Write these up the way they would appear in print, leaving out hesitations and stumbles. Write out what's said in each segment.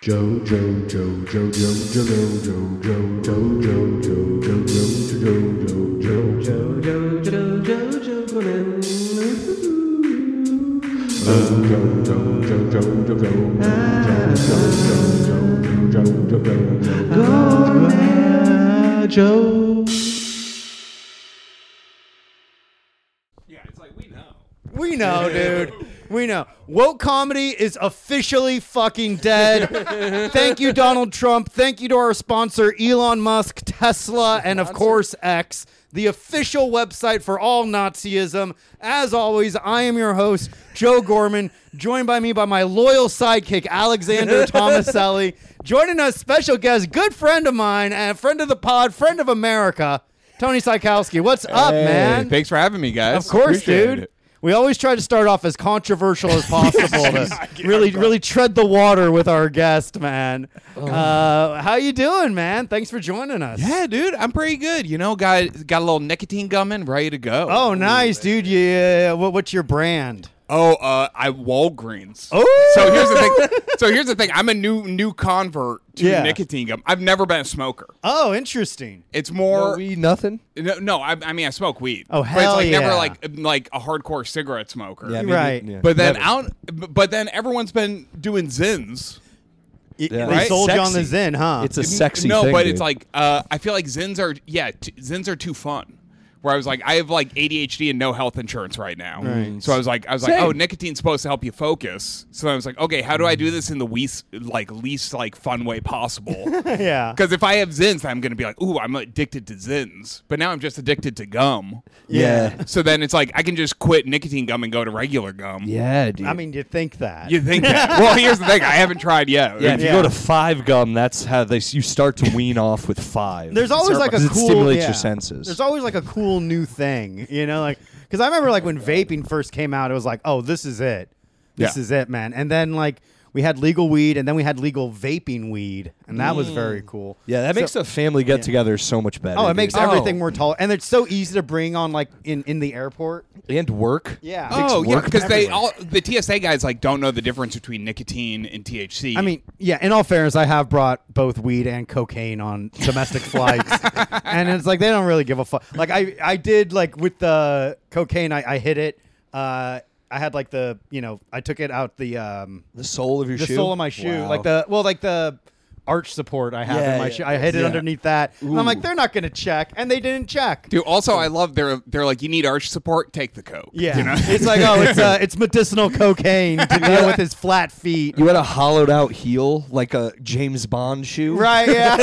Yeah, it's like we know. We know, dude. We know. Woke comedy is officially fucking dead. Thank you, Donald Trump. Thank you to our sponsor, Elon Musk, Tesla, and of course, X, the official website for all Nazism. As always, I am your host, Joe Gorman, joined by my loyal sidekick, Alexander Tomaselli. Joining us, special guest, good friend of mine, and friend of the pod, friend of America, Tony Sykowski. What's up, man? Thanks for having me, guys. Of course, Appreciate dude. it. We always try to start off as controversial as possible to really tread the water with our guest, man. How you doing, man? Thanks for joining us. Yeah, dude, I'm pretty good. You know, got a little nicotine gum in, ready to go. Oh, nice, dude. Yeah. What's your brand? I Walgreens. Oh. So here's the thing. I'm a new convert to nicotine gum. I've never been a smoker. Oh, interesting. It's more No weed, nothing? No, I mean I smoke weed. Oh, but hell it's like yeah. never like a hardcore cigarette smoker. Yeah, Right. Yeah. But then Never. but then everyone's been doing Zins. They Right? sold you on the Sexy. Zen, huh? It's a sexy No, thing, but dude. it's like I feel like Zins are too fun. Where I was like, I have like ADHD and no health insurance right now. Right. So I was like, Same. oh, nicotine's supposed to help you focus. So I was like, okay, how do I do this in the least fun way possible? yeah. Because if I have Zins, I'm going to be like, ooh, I'm addicted to Zins. But now I'm just addicted to gum. Yeah. So then it's like I can just quit nicotine gum and go to regular gum. Yeah, dude. I mean, you think that. You think that? Well, here's the thing. I haven't tried yet. yeah, if you Yeah. go to 5 gum, that's how you start to wean off with 5. There's always like a 'Cause cool. it stimulates yeah. your senses. There's always like a cool new thing, you know, like because I remember like when vaping first came out, it was like, oh, this is it, this Yeah. is it, man. And then like we had legal weed, and then we had legal vaping weed, and that was very cool. Yeah, that makes the family get together so much better. Oh, it dude. makes everything more tall, and it's so easy to bring on like in the airport. and work. Yeah. Oh, yeah, work because everywhere. the TSA guys like don't know the difference between nicotine and THC. I mean, yeah. In all fairness, I have brought both weed and cocaine on domestic flights, and it's like they don't really give a fuck. Like I did like with the cocaine, I hit it. I had like the I took it out the sole of your shoe. sole of my shoe, Wow. like the arch support I have in my shoe. I hit it Yeah. underneath that, and I'm like, they're not gonna check, and they didn't check. dude. Also, I love they're like, you need arch support, take the coke. Yeah, you know? it's like, oh, it's medicinal cocaine to deal with his flat feet. You had a hollowed out heel, like a James Bond shoe. Right, yeah.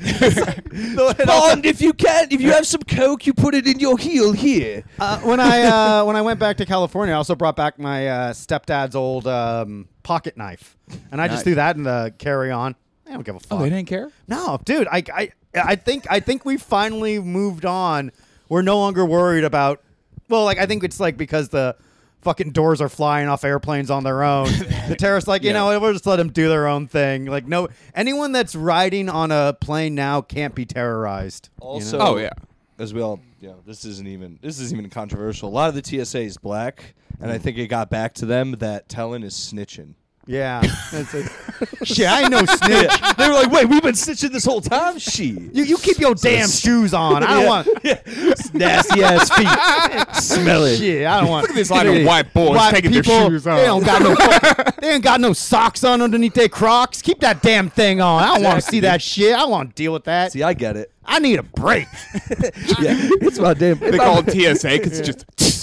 Bond, if you have some coke, you put it in your heel here. When I went back to California, I also brought back my stepdad's old pocket knife, and I just Nice. threw that in the carry-on. I don't give a fuck. Oh, they didn't care. No, dude. I think we finally moved on. We're no longer worried about. Well, like I think it's like because the fucking doors are flying off airplanes on their own. The terrorists, like, you know, we'll just let them do their own thing. Like, no, anyone that's riding on a plane now can't be terrorized. Also, Oh yeah. as we all, this isn't even controversial. A lot of the TSA is black, and I think it got back to them that Tellin is snitching. Yeah. Shit, I ain't no snitch. They were like, "Wait, we've been snitching this whole time." Shit. You keep your damn shoes on. I don't want Nasty ass feet. Smell it. shit. I don't want. Look at this line of white boys White taking people, their shoes off. They don't got no. They ain't got no socks on underneath their Crocs. Keep that damn thing on. I don't want to see that shit. I don't want to deal with that. See, I get it. I need a break. Yeah, it's my damn. They call it TSA because it's just.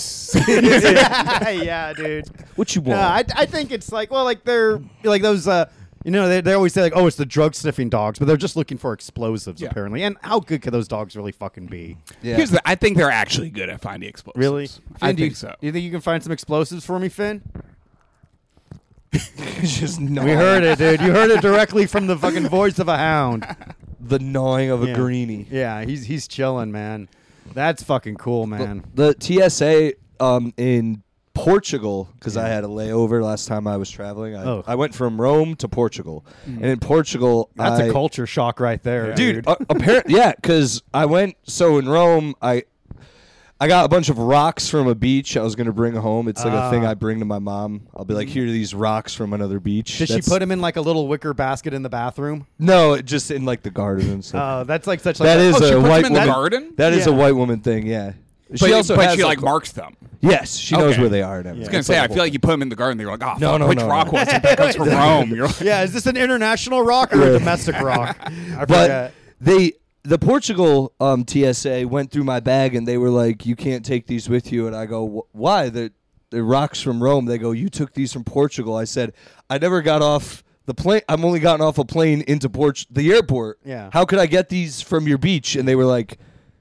Yeah, dude. What you want? I think it's like, well, like they're like those. They always say like, oh, it's the drug sniffing dogs, but they're just looking for explosives apparently. And how good could those dogs really fucking be? Yeah. I think they're actually good at finding explosives. Really? I Finn, think so. Do you think you can find some explosives for me, Finn? Just We heard it, dude. You heard it directly from the fucking voice of a hound. the gnawing of a Yeah. greenie. Yeah, he's chilling, man. That's fucking cool, man. The TSA in Portugal, because I had a layover last time I was traveling. I went from Rome to Portugal, and in Portugal, That's a culture shock right there, dude. Apparently, yeah, because I went. So in Rome, I I got a bunch of rocks from a beach I was going to bring home. It's like a thing I bring to my mom. I'll be like, here are these rocks from another beach. Did she put them in like a little wicker basket in the bathroom? No, just in like the garden and stuff. Oh, that's like such like that is she a puts white them in the woman. garden? That is Yeah. a white woman thing, yeah. But She also has she like marks them. Yes, she knows Okay. where they are. And I was everything. gonna It's say, like I a feel whole- like you put them in the garden. They're like, oh, No, fuck, no, which no, rock no. was it? That comes from Rome. You're like, Yeah, is this an international rock or a domestic rock? I But forget. the Portugal TSA went through my bag and they were like, "You can't take these with you." And I go, "Why? The rocks from Rome." They go, "You took these from Portugal." I said, "I never got off the plane. I've only gotten off a plane into the airport. Yeah. How could I get these from your beach?" And they were like,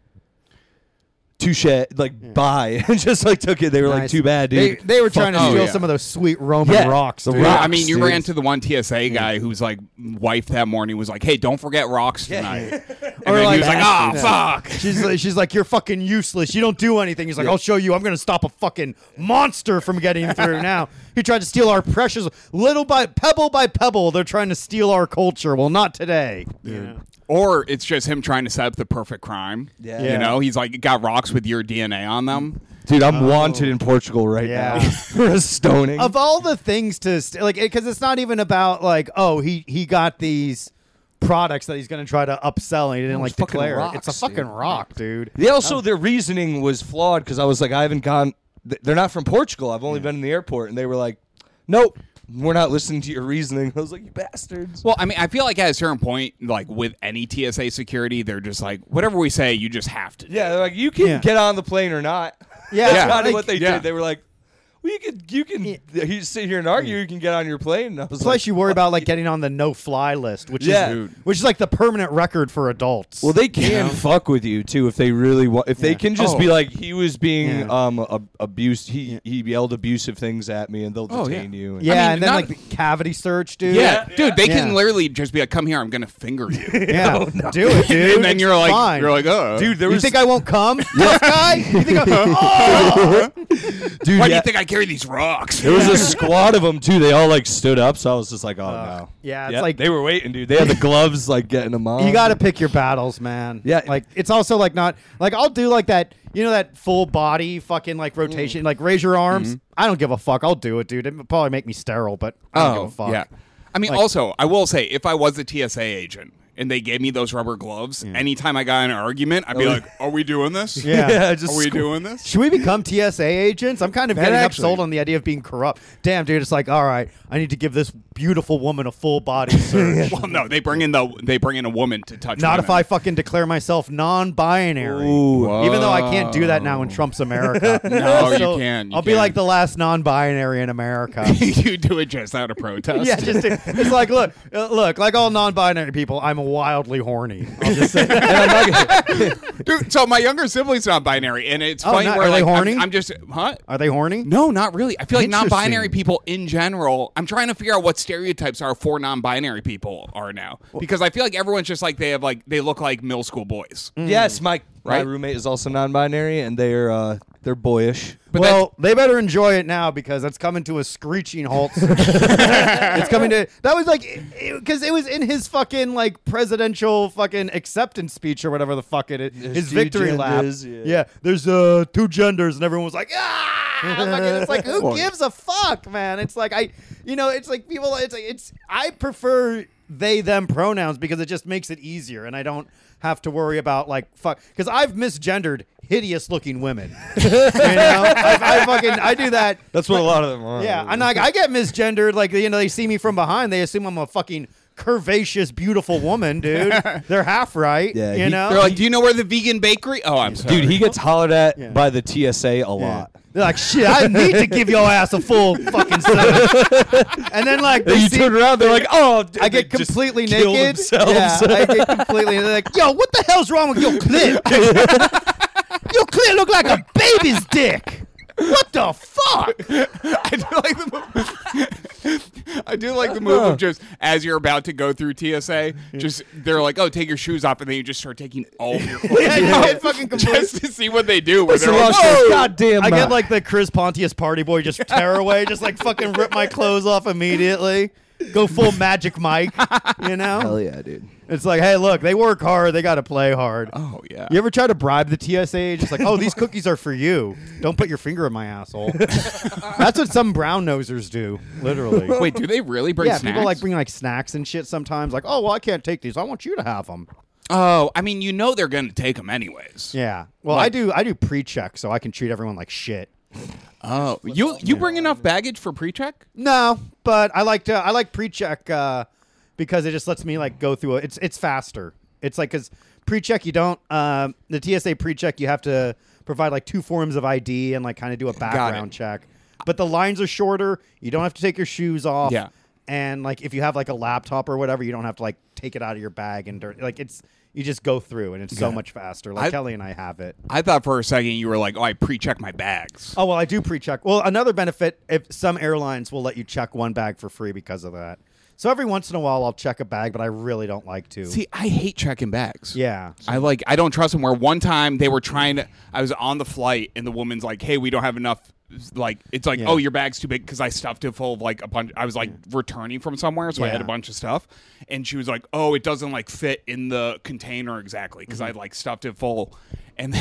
"Touche," like bye, and just like took it. They were like, Nice. "Too bad, dude." They were trying to Oh, steal yeah. some of those sweet Roman Yeah, rocks. the dude. rocks. I mean, you dude. ran to the one TSA guy whose like wife that morning was like, "Hey, don't forget rocks tonight." And Or then like he was like, "Ah, Yeah. fuck." She's like, you're fucking useless. You don't do anything. He's like, I'll show you. I'm going to stop a fucking monster from getting through now. He tried to steal our precious, by pebble, they're trying to steal our culture. Well, not today. Yeah. Or it's just him trying to set up the perfect crime. Yeah. Yeah. You know, he's like got rocks with your DNA on them. Dude, I'm wanted in Portugal right Yeah. now for a stoning. Of all the things to, because it's not even about like, oh, he got these products that he's going to try to upsell and he didn't No, like it's fucking declare it. rocks, It's a fucking dude. rock, dude. They also their reasoning was flawed because I was like, I haven't gone. They're not from Portugal. I've only been in the airport, and they were like, nope, we're not listening to your reasoning. I was like, you bastards. Well, I mean, I feel like at a certain point, like with any TSA security, they're just like, whatever we say, you just have to do. Yeah, they're like, you can Yeah. get on the plane or not. Yeah, That's Yeah. kind of like- what they yeah. did. They were like, well, you can. You sit here and argue. You can get on your plane. And I was Plus, like, you worry about like getting on the no-fly list, which Yeah. is like the permanent record for adults. well, they can fuck with you too if they really want. If they Yeah. can just be like, he was being Yeah. abused. He yelled abusive things at me, and they'll Oh, yeah. detain you. And yeah, I mean, and then not- like the cavity search, dude. Yeah, dude, they can Yeah. literally just be like, "Come here, I'm gonna finger you," Yeah, do it, dude. and then It's you're like, fine. "Oh, dude, there You was think I won't come, tough guy? You think I? dude. why do yeah. you think I carry these rocks?" There was a squad of them too. They all like stood up, so I was just like, "Oh no!" Yeah, it's Yep, like they were waiting, dude. They had the gloves, like getting them on. you got to pick your battles, man. Yeah. like it's also like not like I'll do like that. You know that full body fucking like rotation, like raise your arms. I don't give a fuck. I'll do it, dude. It would probably make me sterile, but I don't give a fuck. Yeah. I mean, Like- also, I will say, if I was a TSA agent and they gave me those rubber gloves, anytime I got in an argument, I'd be like, "Are we doing this? Yeah. just Are we doing this?" Should we become TSA agents? I'm kind of getting actually- upsold on the idea of being corrupt. Damn, dude, it's like, all right, I need to give this beautiful woman a full body search. Well, no, they bring in a woman to touch. Not women. if I fucking declare myself non-binary. Ooh. Even though I can't do that now in Trump's America. No, you So can. You I'll be can. like the last non-binary in America. you do it just out of protest. Yeah, just it's like look, like all non-binary people, I'm wildly horny. I'll just say, Dude, so my younger sibling's not binary, and it's Oh, funny not- where are they like, horny? I'm just, huh? are they horny? No, not really. I feel like Interesting. non-binary people in general. I'm trying to figure out what stereotypes are for non-binary people are now, because I feel like everyone's just like they look like middle school boys. Yes, my Right? roommate is also non-binary, and they're boyish. But well, they better enjoy it now because it's coming to a screeching halt. It's coming to that was like because it was in his fucking like presidential fucking acceptance speech or whatever the fuck it is. His two victory lap. genders, yeah. Yeah, there's two genders and everyone was like it's like who gives a fuck, man? It's like it's like people. It's I prefer they them pronouns because it just makes it easier and I don't have to worry about like fuck because I've misgendered hideous looking women. I do that. That's what a lot of them are. Yeah, and like I get misgendered. Like they see me from behind, they assume I'm a fucking curvaceous, beautiful woman, dude. They're half right. Yeah, you know. They're like, "Do you know where the vegan bakery?" Oh, I'm sorry. Dude, he gets hollered at Yeah. by the TSA a Yeah. lot. They're like, shit, I need to give your ass a full fucking search. And then like And they you see, turn around, they're like, "Oh!" I they get just completely kill naked. themselves. Yeah, I get completely. They're like, yo, what the hell's wrong with your clit? Your clit look like a baby's dick. What the fuck? I do like the move of just as you're about to go through TSA, just they're like, "Oh, take your shoes off," and then you just start taking all of your clothes Yeah, you off get fucking complete. just to see what they do. Where Listen, they're like, Ross, "Whoa!" goddamn. I get like the Chris Pontius party boy, just tear away, just like fucking rip my clothes off immediately. go full Magic Mike. You know, Hell yeah, dude. it's like, hey, look, they work hard, they got to play hard. Oh yeah. You ever try to bribe the TSA? Just like, oh, these cookies are for you. Don't put your finger in my asshole. That's what some brown nosers do, literally. Wait, do they really bring Yeah, snacks? people like bring like snacks and shit sometimes. Like, oh, well, I can't take these. I want you to have them. Oh, I mean, you know they're gonna take them anyways. Yeah. Well, Like- I do pre-check so I can treat everyone like shit. Oh, you bring enough baggage for pre-check? No, but I like pre-check because it just lets me like go through it. It's faster. It's like because pre-check you don't the TSA pre-check you have to provide like 2 forms of ID and like kind of do a background check. But the lines are shorter. You don't have to take your shoes off. Yeah. And like if you have like a laptop or whatever, you don't have to like take it out of your bag and you just go through and it's so much faster. Like Kelly and I have it. I thought for a second you were like, oh, I pre-check my bags. Oh, well, I do pre-check. Well, another benefit, if some airlines will let you check one bag for free because of that. So every once in a while I'll check a bag, but I really don't like to. See, I hate checking bags. Yeah. I don't trust them. Where one time they were I was on the flight and the woman's like, hey, we don't have enough. Like, it's like, Yeah. oh, your bag's too big because I stuffed it full of like a bunch. I was like returning from somewhere, so I had a Yeah. bunch of stuff. And she was like, oh, it doesn't like fit in the container exactly because I like stuffed it full. And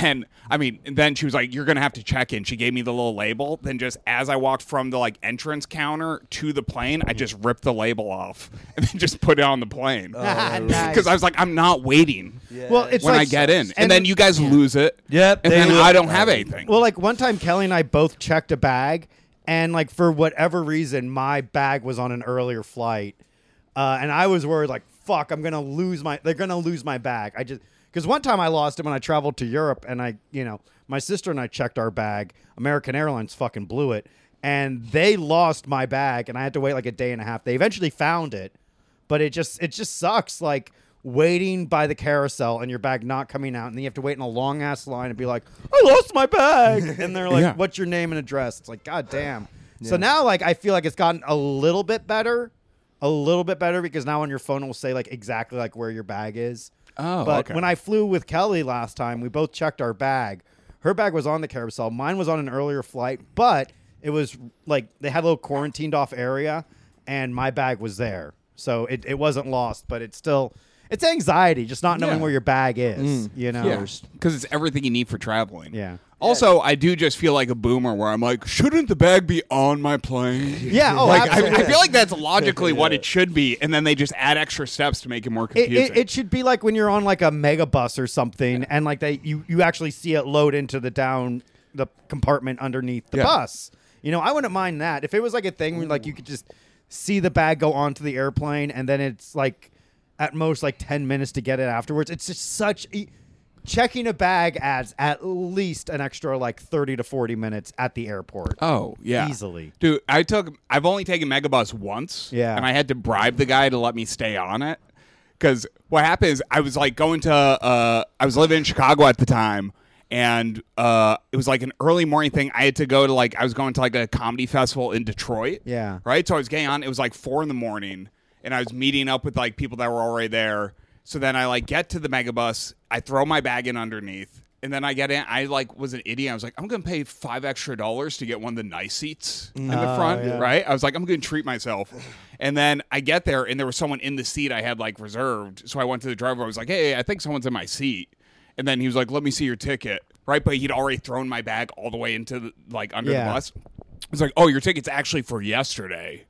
then she was like, you're going to have to check in. She gave me the little label. Then just as I walked from the like entrance counter to the plane, I just ripped the label off and then just put it on the plane. Nice. Because I was like, I'm not waiting Well, it's when like, I get in. And then you guys lose it. Yep, And they then will. I don't have anything. Well, like one time Kelly and I both checked a bag, and like for whatever reason, my bag was on an earlier flight, and I was worried like, fuck, they're gonna lose my bag. Because one time I lost it when I traveled to Europe, and my sister and I checked our bag. American Airlines fucking blew it, and they lost my bag, and I had to wait like a day and a half. They eventually found it, but it just sucks, like waiting by the carousel and your bag not coming out, and then you have to wait in a long ass line and be like, I lost my bag, and they're like, Yeah. what's your name and address? It's like, god damn. So now like I feel like it's gotten a little bit better because now on your phone it will say like exactly like where your bag is. Oh, But okay. when I flew with Kelly last time, we both checked our bag. Her bag was on the carousel. Mine was on an earlier flight, but it was like they had a little quarantined off area, and my bag was there. So it wasn't lost, but it's anxiety, just not knowing Yeah. where your bag is, you know? Yeah, because it's everything you need for traveling. Yeah. Also, I do just feel like a boomer where I'm like, shouldn't the bag be on my plane? Yeah, oh, like absolutely. I feel like that's logically what it should be, and then they just add extra steps to make it more confusing. It should be like when you're on like a mega bus or something, and like you actually see it load into the compartment underneath the Yeah. bus. I wouldn't mind that if it was like a thing where like you could just see the bag go onto the airplane, and then it's like at most like 10 minutes to get it afterwards. It's just checking a bag adds at least an extra like 30 to 40 minutes at the airport. Oh yeah, Easily. dude. I've only taken Megabus once. Yeah. and I had to bribe the guy to let me stay on it because what happened is I was like going to I was living in Chicago at the time, and it was like an early morning thing. I had to go to I was going to like a comedy festival in Detroit. Yeah. right. So I was getting on. It was like 4 a.m, and I was meeting up with like people that were already there. So then I like get to the Megabus, I throw my bag in underneath, and then I get in. I like was an idiot. I was like, I'm gonna pay $5 extra to get one of the nice seats in the front, yeah. right? I was like, I'm gonna treat myself. And then I get there, and there was someone in the seat I had like reserved. So I went to the driver. I was like, hey, I think someone's in my seat. And then he was like, let me see your ticket, right? But he'd already thrown my bag all the way into under Yeah. the bus. I was like, oh, your ticket's actually for yesterday.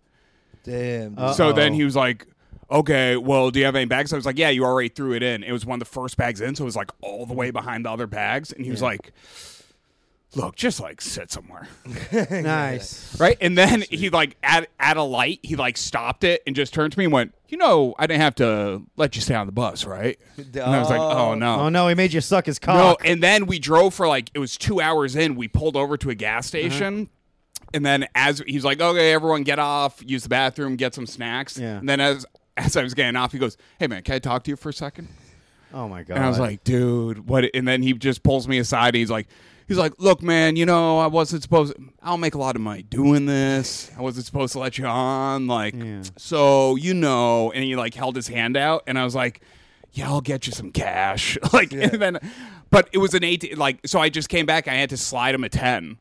Damn. Dude. So then he was like, okay, well, do you have any bags? I was like, yeah, you already threw it in. It was one of the first bags in, so it was like all the way behind the other bags. And he was like, look, just like sit somewhere. Nice. Right? And then he like at a light, he like stopped it and just turned to me and went, I didn't have to let you stay on the bus, right? And I was like, oh no. Oh no, he made you suck his No, cock. and then we drove for it was 2 hours in. We pulled over to a gas station. And then as he's like, okay, everyone get off, use the bathroom, get some snacks. Yeah. And then as I was getting off, he goes, hey man, can I talk to you for a second? Oh my god. And I was like, dude, what? And then he just pulls me aside. He's like, look, man, I wasn't supposed I'll make a lot of money doing this. I wasn't supposed to let you on. So, and he held his hand out, and I was like, yeah, I'll get you some cash. And then, but it was an 18, so I just came back. I had to slide him a 10.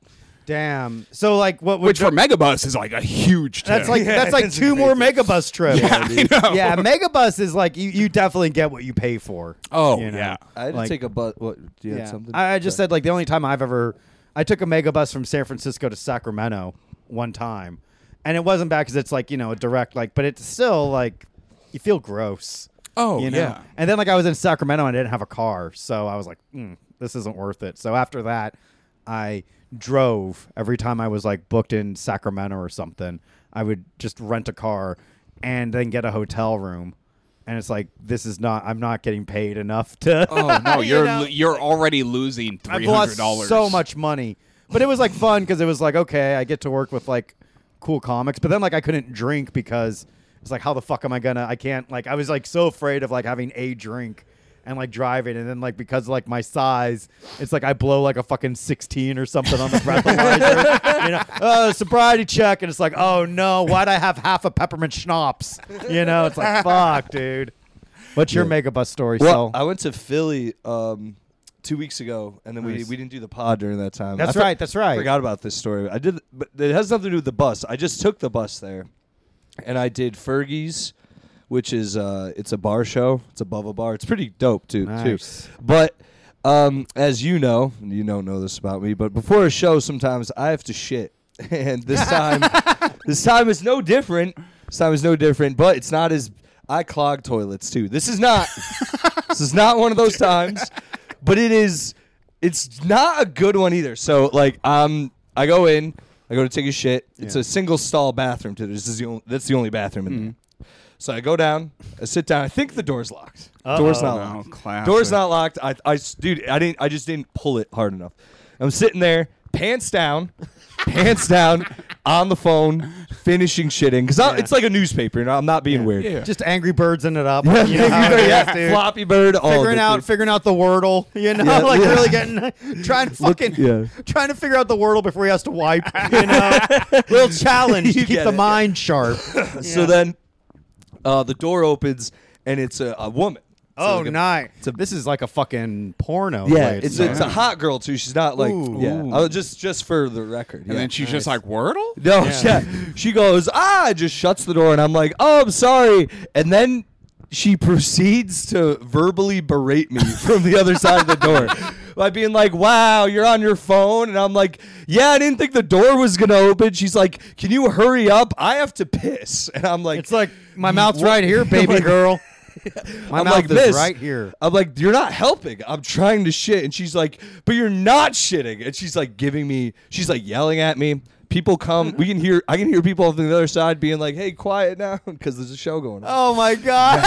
Damn. So like, what would Which for Megabus is like a huge tip. that's like 2 more Megabus trips. Yeah, I know. Yeah, Megabus is like you definitely get what you pay for. Oh, you know? yeah. I had to Like- take a bus. What? Do you have something? I just said like the only time I took a Megabus from San Francisco to Sacramento one time, and it wasn't bad because it's like a direct but it's still like you feel gross. Oh, you know? yeah. And then like I was in Sacramento and I didn't have a car, so I was like, this isn't worth it. So after that, I drove every time I was like booked in Sacramento or something. I would just rent a car and then get a hotel room. And it's like, I'm not getting paid enough to. Oh no, you know? you're already losing $300. I've lost so much money, but it was like fun because it was like, okay, I get to work with like cool comics, but then like I couldn't drink because it's like, how the fuck am I gonna? I can't like. I was like so afraid of like having a drink and like driving, and then like because of, like my size, it's like I blow like a fucking 16 or something on the breathalyzer. Sobriety check, and it's like, oh no, why'd I have half a peppermint schnapps? It's like fuck, dude. What's your Megabus story? Well, So I went to Philly 2 weeks ago, and then Nice. we didn't do the pod during that time. That's I right. That's right. forgot about this story. I did, but it has nothing to do with the bus. I just took the bus there, and I did Fergie's, which is it's a bar show. It's above a bar. It's pretty dope too. Nice. But as you don't know this about me, but before a show, sometimes I have to shit, and this time is no different. This time is no different, but it's not as I clog toilets too. This is not one of those times, but it is. It's not a good one either. So like I go in, I go to take a shit. It's a single stall bathroom too. That's the only bathroom in there. So I go down, I sit down. I think the door's locked. Door's not locked. Classic. Door's not locked. I just didn't pull it hard enough. I'm sitting there, pants down, on the phone, finishing shitting because it's like a newspaper. I'm not being weird. Yeah. Just Angry Birds-ing it up. Yeah, You know how it is, dude. Floppy Bird, all figuring of it, dude. figuring out the Wordle, Yeah, like yeah. really trying to figure out the Wordle before he has to wipe, little challenge to You keep get the it, mind sharp. So then the door opens and it's a woman. Oh, like a- nice. This is like a fucking porno. Yeah, place. it's a hot girl too. She's not like Ooh. Oh, just for the record. And then she's just like, Wordle? No, Yeah. she goes, just shuts the door, and I'm like, oh, I'm sorry. And then she proceeds to verbally berate me from the other side of the door by being like, wow, you're on your phone. And I'm like, yeah, I didn't think the door was going to open. She's like, can you hurry up? I have to piss. And I'm like, It's like my mouth's right here, baby girl. My I'm mouth like, is "Miss." right here. I'm like, you're not helping. I'm trying to shit. And she's like, but you're not shitting. And she's like she's like yelling at me. People come. I can hear people on the other side being like, hey, quiet now, because there's a show going on. Oh my god!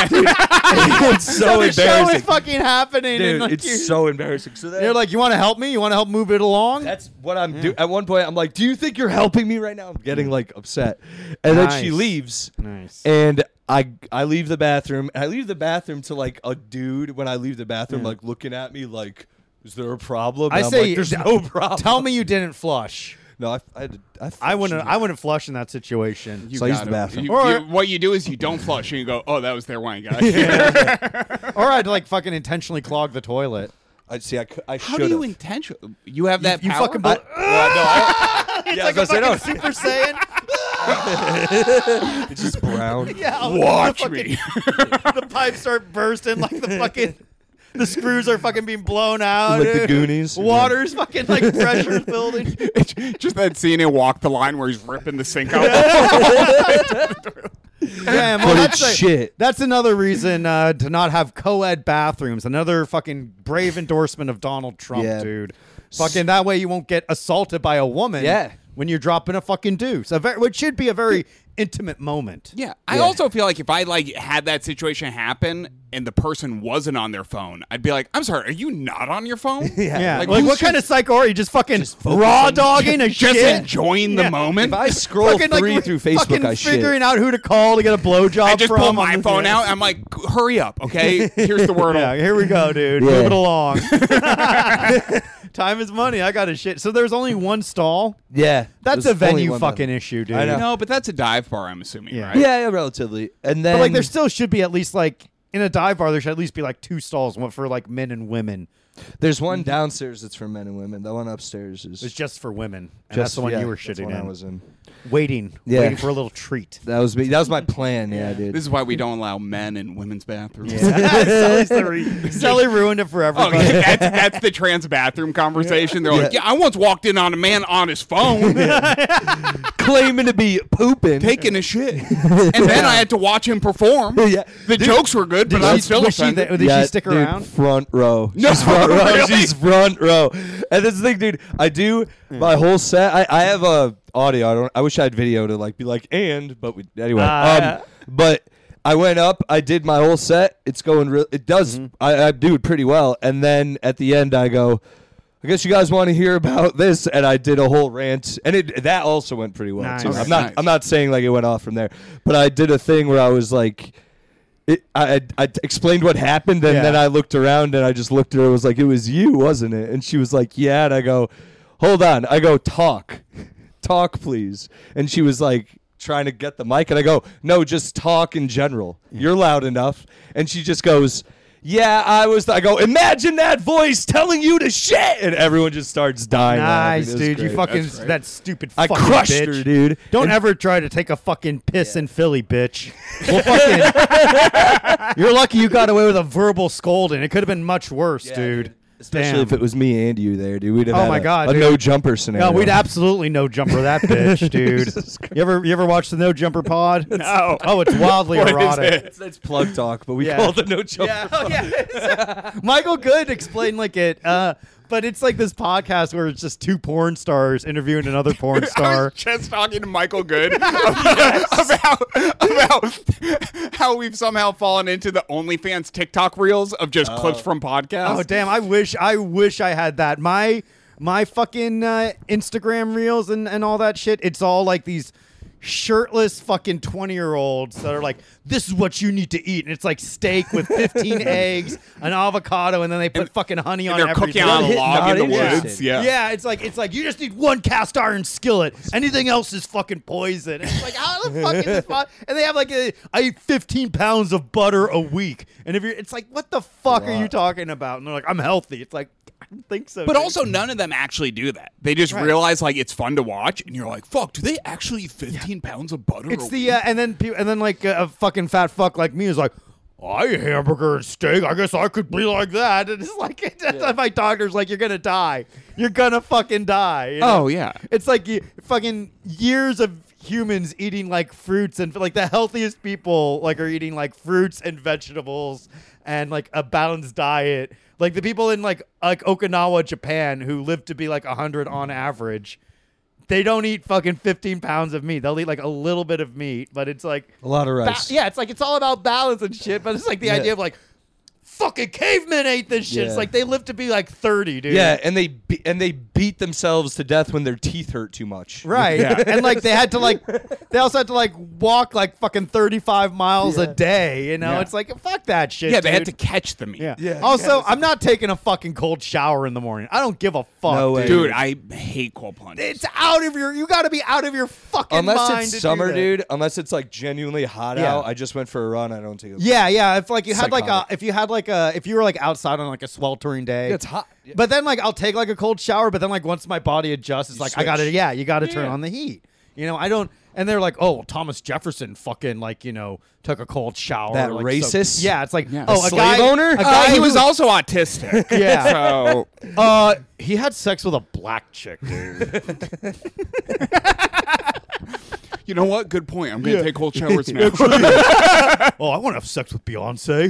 It's so the show embarrassing. is fucking happening. Dude, and like it's so embarrassing. So then, you're like, you want to help me? You want to help move it along? that's what I'm doing. At one point, I'm like, do you think you're helping me right now? I'm getting like upset. And then she Nice. leaves. Nice. And I leave the bathroom. And I leave the bathroom to like a dude when I leave the bathroom, like looking at me like, is there a problem? And I I'm say, like, there's no problem. Tell me you didn't flush. No, I had to. I wouldn't flush in that situation. You So I use gotta- the bathroom. Or- what you do is you don't flush and you go, oh, that was their wine, guys. Or I'd like fucking intentionally clog the toilet. I see. I How should do you have. intentionally? You have that You power? fucking Yeah, like I was a gonna fucking say, Super Saiyan. it's just brown. Yeah, Watch the me. The pipes start bursting like the fucking. The screws are fucking being blown out. Like the Goonies. Water's fucking like pressure building. It's just that scene in Walk the Line where he's ripping the sink out. Damn, But well, it's shit. That's another reason to not have co-ed bathrooms. Another fucking brave endorsement of Donald Trump, Yeah. dude. Fucking that way you won't get assaulted by a woman. Yeah. When you're dropping a fucking deuce, which should be a very intimate moment. Yeah, I also feel like if I like had that situation happen and the person wasn't on their phone, I'd be like, I'm sorry, are you not on your phone? Yeah, like who's what kind of just- psycho are you? Just fucking focus raw on- dogging a just shit? enjoying the moment? If I scroll Fucking, like, through Facebook, fucking I shit. figuring out who to call to get a blowjob I just from. pull my phone out. I'm like, hurry up, okay? Here's the word. Yeah, here we go, dude. Yeah. Move it along. Time is money. I got a shit. So there's only one stall. Yeah, That's there's a venue only one fucking button. issue, dude. I know. No, but that's a dive bar, I'm assuming, Yeah. right? Yeah, relatively. And then But like, there still should be at least like in a dive bar, there should at least be like two stalls, one for like men and women. There's one downstairs that's for men and women. That one upstairs is It's just for women. And that's the one you were that's shitting one I in. was in. Waiting for a little treat. That was me. That was my plan. Yeah, dude. This is why we don't allow men in women's bathrooms. Sully ruined it for Oh, everybody. yeah, that's the trans bathroom conversation. They're like, yeah, I once walked in on a man on his phone Claiming to be pooping. taking a shit, and then I had to watch him perform. Yeah. The jokes were good, but I'm still offended. Did she stick dude, around? Front row. No, She's front row. really? She's front row. And this is the thing, dude. I do my whole set. I have a audio. I wish I had video to like be like anyway. But I went up. I did my whole set. It's going real. It does. I do it pretty well. And then at the end, I go, I guess you guys want to hear about this, and I did a whole rant, and that also went pretty well Nice. too. Okay, nice. I'm not saying like it went off from there, but I did a thing where I was like, I explained what happened, and then I looked around and I just looked at her. I was like, it was you, wasn't it? And she was like, yeah. And I go, hold on. I go, talk, please. And she was like, trying to get the mic, and I go, no, just talk in general. You're loud enough. And she just goes, yeah, I go, imagine that voice telling you to shit, and everyone just starts dying. Nice, laughing. It was dude. You great. fucking that stupid I fucking crushed bitch. her, dude. Don't ever try to take a fucking piss in Philly, bitch. Well, fucking, you're lucky you got away with a verbal scolding. It could have been much worse, Yeah, dude. Especially Damn. if it was me and you there, dude. We'd have Oh had my God, a dude. no jumper scenario. No, we'd absolutely no jumper that bitch, dude. Jesus Christ. You ever watch the No Jumper Pod? No. Oh, it's wildly What is erotic. it? That's plug talk, but we Yeah. call it the no jumper. Yeah, oh, yeah. Michael Good explained like it, but it's like this podcast where it's just two porn stars interviewing another porn I star. was just talking to Michael Good about how we've somehow fallen into the OnlyFans TikTok reels of just clips from podcasts. Oh damn! I wish I had that. My fucking Instagram reels and all that shit. It's all like these shirtless fucking 20-year-olds that are like, this is what you need to eat, and it's like steak with 15 eggs, an avocado, and then they put fucking honey on And they're everything. cooking on a Not log in the interested. woods. Yeah. Yeah, it's like you just need one cast iron skillet. Anything else is fucking poison. And it's like, how the fuck is this fun? And they have like I eat 15 pounds of butter a week. And if you're, it's like, what the fuck are you talking about? And they're like, I'm healthy. It's like, I don't think so. But dude. also, none of them actually do that. They just Right. realize like it's fun to watch, and you're like, "Fuck, do they actually eat 15 pounds of butter?" it's a the week? and then like a fucking fat fuck like me is like, I eat hamburger and steak. I guess I could be like that. And it's like, my doctor's like, you're gonna die. You're gonna fucking die. you know? Oh yeah. It's like fucking years of humans eating like fruits, and like the healthiest people like are eating like fruits and vegetables and like a balanced diet. Like the people in like Okinawa, Japan, who live to be like 100 on average, they don't eat fucking 15 pounds of meat. They'll eat like a little bit of meat, but it's like A lot of rice. yeah, it's like it's all about balance and shit. But it's like the idea of like fucking cavemen ate this shit. Yeah. It's like they live to be like 30, dude. Yeah, and they beat themselves to death when their teeth hurt too much. Right. Yeah. And like they also had to like walk like fucking 35 miles a day, you know? Yeah. It's like fuck that shit. Yeah, they had to dude. catch the meat. Yeah. Yeah. Also, I'm not taking a fucking cold shower in the morning. I don't give a fuck. No way. Dude, I hate cold plunges. It's out of your. You got to be out of your fucking Unless mind. it's to do summer, that. dude. Unless it's like genuinely hot Yeah. out. I just went for a run. I don't take a Yeah. If like you had like Psychotic. if you were like outside on like a sweltering day, It's hot. Yeah. But then like I'll take like a cold shower, but then like once my body adjusts, it's You like I gotta switch. you gotta turn Yeah. on the heat. You know, I don't. And they're like, oh, well, Thomas Jefferson fucking like took a cold shower. That like, racist? Yeah, it's like Yeah. oh, A a slave guy, owner? A guy he who was also autistic. Yeah. So he had sex with a black chick, dude. you know what? Good point. I'm gonna take cold showers now. Oh, I want to have sex with Beyonce.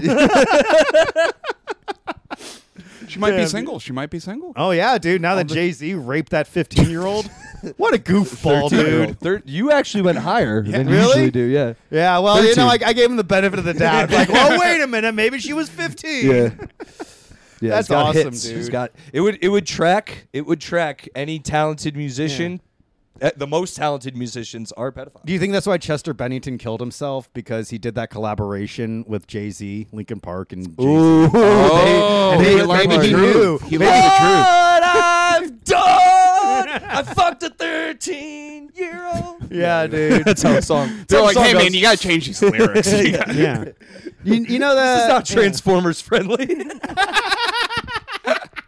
She might be Damn. single. She might be single. Oh yeah, dude. Now that Jay-Z raped that 15-year-old, what a goofball, dude. You actually went higher than you Really? usually do. Yeah. Yeah, well, 13. I gave him the benefit of the doubt. Like, well, wait a minute, maybe she was 15. Yeah. Yeah, That's it's got awesome, hits. dude. It's got it would track any talented musician. The most talented musicians are pedophiles. Do you think that's why Chester Bennington killed himself? Because he did that collaboration with Jay-Z, Linkin Park, and Jay-Z. Ooh. Oh, Maybe- he learned maybe the he truth. knew. He learned the truth. What I've done, I fucked a 13-year-old. Yeah, dude. That's how the song. They're like, song hey goes. man, you gotta change these lyrics. Yeah. You know This is that not Transformers friendly.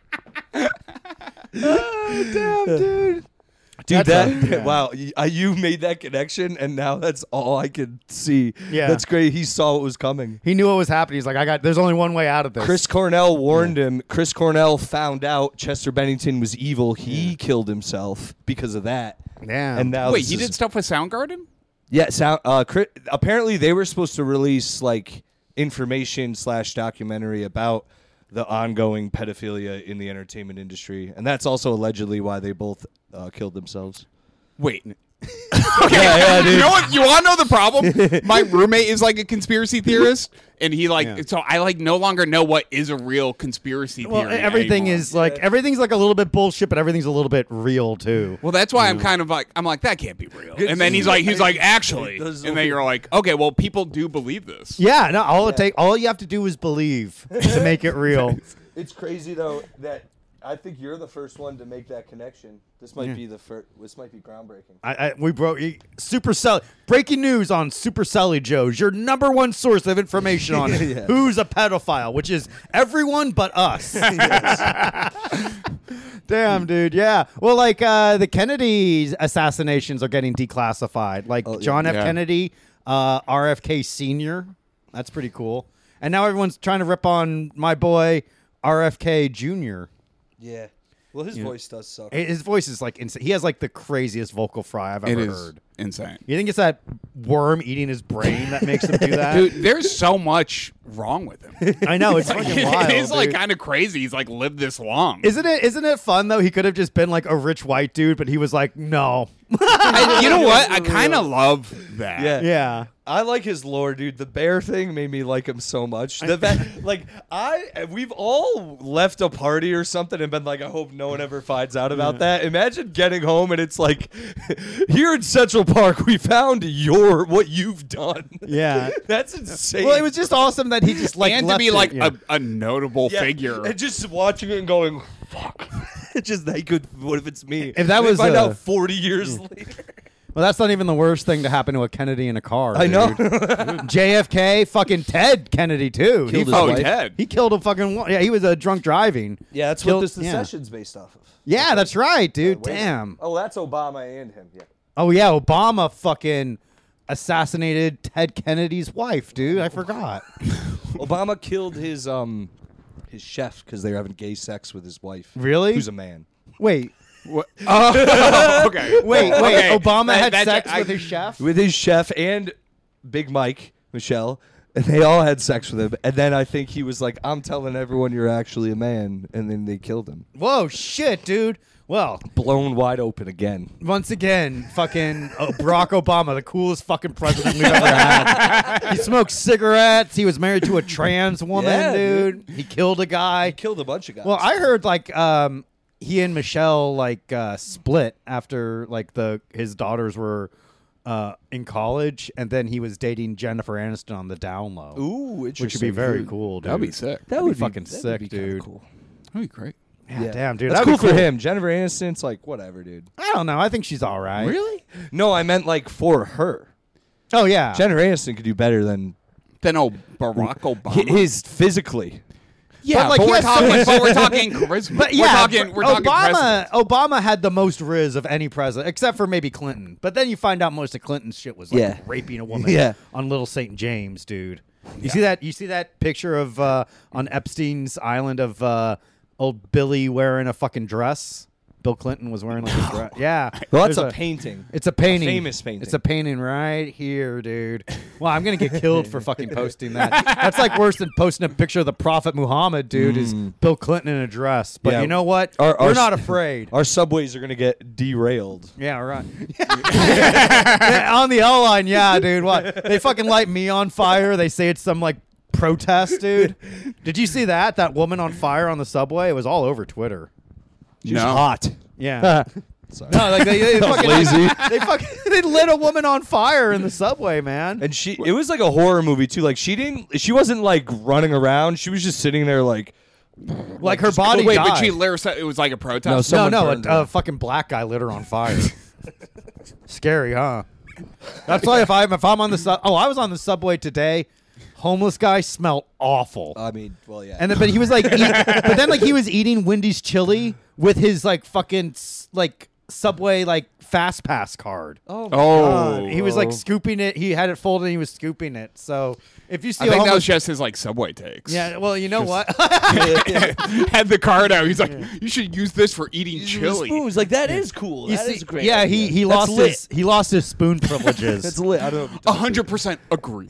Damn, dude. Dude, wow, you made that connection, and now that's all I could see. Yeah. That's great. He saw what was coming. He knew what was happening. He's like, there's only one way out of this. Chris Cornell warned him. Chris Cornell found out Chester Bennington was evil. He killed himself because of that. Yeah. And now Wait, this he is- did stuff with Soundgarden? Yeah, apparently they were supposed to release like information / documentary about the ongoing pedophilia in the entertainment industry, and that's also allegedly why they both killed themselves. Wait. Yeah, dude. You know what? You want to know the problem? My roommate is like a conspiracy theorist, and he so I like no longer know what is a real conspiracy theory. Well, everything anymore. is like everything's like a little bit bullshit, but everything's a little bit real too. Well, that's why I'm kind of like that can't be real. And then he's like actually, and then you're like, okay, well, people do believe this. Yeah, no. All you have to do is believe to make it real. It's crazy though that I think you're the first one to make that connection. This might be the first. This might be groundbreaking. We broke Supercell. Breaking news on Supercelly Joe's, your number one source of information on who's a pedophile, which is everyone but us. Damn, dude. Yeah. Well, like the Kennedy assassinations are getting declassified. Like John F. Kennedy, RFK Sr. That's pretty cool. And now everyone's trying to rip on my boy RFK Jr. Yeah. Well, his voice does suck. His voice is like insane. He has like the craziest vocal fry I've ever heard. Insane. You think it's that worm eating his brain that makes him do that? Dude, there's so much wrong with him. I know, it's fucking wild. It's like dude. kind of crazy. He's like lived this long. Isn't it fun though? He could have just been like a rich white dude, but he was like, no. You know what? I kind of love that. Yeah. Yeah. I like his lore, dude. The bear thing made me like him so much. We've all left a party or something and been like, I hope no one ever finds out about that. Imagine getting home and it's like, here in Central Park, we found what you've done. Yeah. That's insane. Well, it was just awesome that he just like and to left be it, like yeah. a notable Yeah, figure. and just watching it and going, fuck. It's just they could. What if it's me? If that They was find a- out 40 years later. Well, that's not even the worst thing to happen to a Kennedy in a car. I know. dude. JFK, fucking Ted Kennedy too. Killed his oh, wife. Ted. He killed a fucking yeah. He was a drunk driving. Yeah, that's Killed- what this yeah. session's based off of. Yeah, that's right, dude. Wait. Damn. Oh, that's Obama and him. Yeah. Oh yeah, Obama fucking assassinated Ted Kennedy's wife, dude. I forgot. Obama killed his chef because they were having gay sex with his wife. Really? Who's a man. Wait, What? Oh, okay. wait. Okay. Obama had That- sex I- with his chef. With his chef and Big Mike, Michelle. And they all had sex with him. And then I think he was like, I'm telling everyone you're actually a man. And then they killed him. Whoa, shit, dude. Well, Blown wide open again. once again, fucking Barack Obama, the coolest fucking president we've ever had. He smoked cigarettes. He was married to a trans woman, Yeah, dude. He killed a guy. Killed a bunch of guys. Well, I heard like he and Michelle like split after like his daughters were in college, and then he was dating Jennifer Aniston on the down low. Ooh, interesting. which would be very cool, dude. That'd be sick. That'd be fucking that'd sick, be kinda dude. Cool. That'd be great. Yeah, damn, dude. That's That'd cool be for him. Jennifer Aniston's like, whatever, dude. I don't know. I think she's all right. Really? No, I meant like for her. Oh yeah. Jennifer Aniston could do better than Then Barack Obama. his physically. yeah, But, like, but, he we're has so talking, much- but we're talking charisma. But yeah, we're talking president. Obama had the most riz of any president, except for maybe Clinton. But then you find out most of Clinton's shit was like Yeah. raping a woman Yeah. on Little St. James, dude. You see that? You see that picture of on Epstein's island of old Billy wearing a fucking dress? Bill Clinton was wearing like a dress. Yeah. Well, that's There's a painting. It's a painting. famous painting. It's a painting right here, dude. Well, I'm gonna get killed for fucking posting that. That's like worse than posting a picture of the Prophet Muhammad, dude. Is Bill Clinton in a dress? But Yeah. you know what? Our- We're not afraid. Our subways are gonna get derailed. Yeah, right. On the L line, yeah, dude. What? They fucking light me on fire. They say it's some like protest, dude. Did you see that? That woman on fire on the subway? It was all over Twitter. She's No. hot. Yeah. Sorry. No, like they fucking lazy. they lit a woman on fire in the subway, man. And it was like a horror movie too. Like she wasn't like running around. She was just sitting there like Like her body Wait, died. but it was like a protest. No, so- no, someone burned a her. fucking black guy lit her on fire. Scary, huh? That's why if I'm on the I was on the subway today. Homeless guy smelled awful. I mean, well, yeah. And then, but he was like, but then like he was eating Wendy's chili with his like fucking like Subway like fast pass card. Oh, He was like scooping it. He had it folded and he was scooping it. So if you see I think that homeless- was just his like Subway takes. yeah, well, you know what? Had the card out. He's like, you should use this for eating chili. Spoons, like that is cool. You That see- is a great. yeah, idea. he That's lost lit. he lost his spoon privileges. That's lit. I don't know. 100% agree.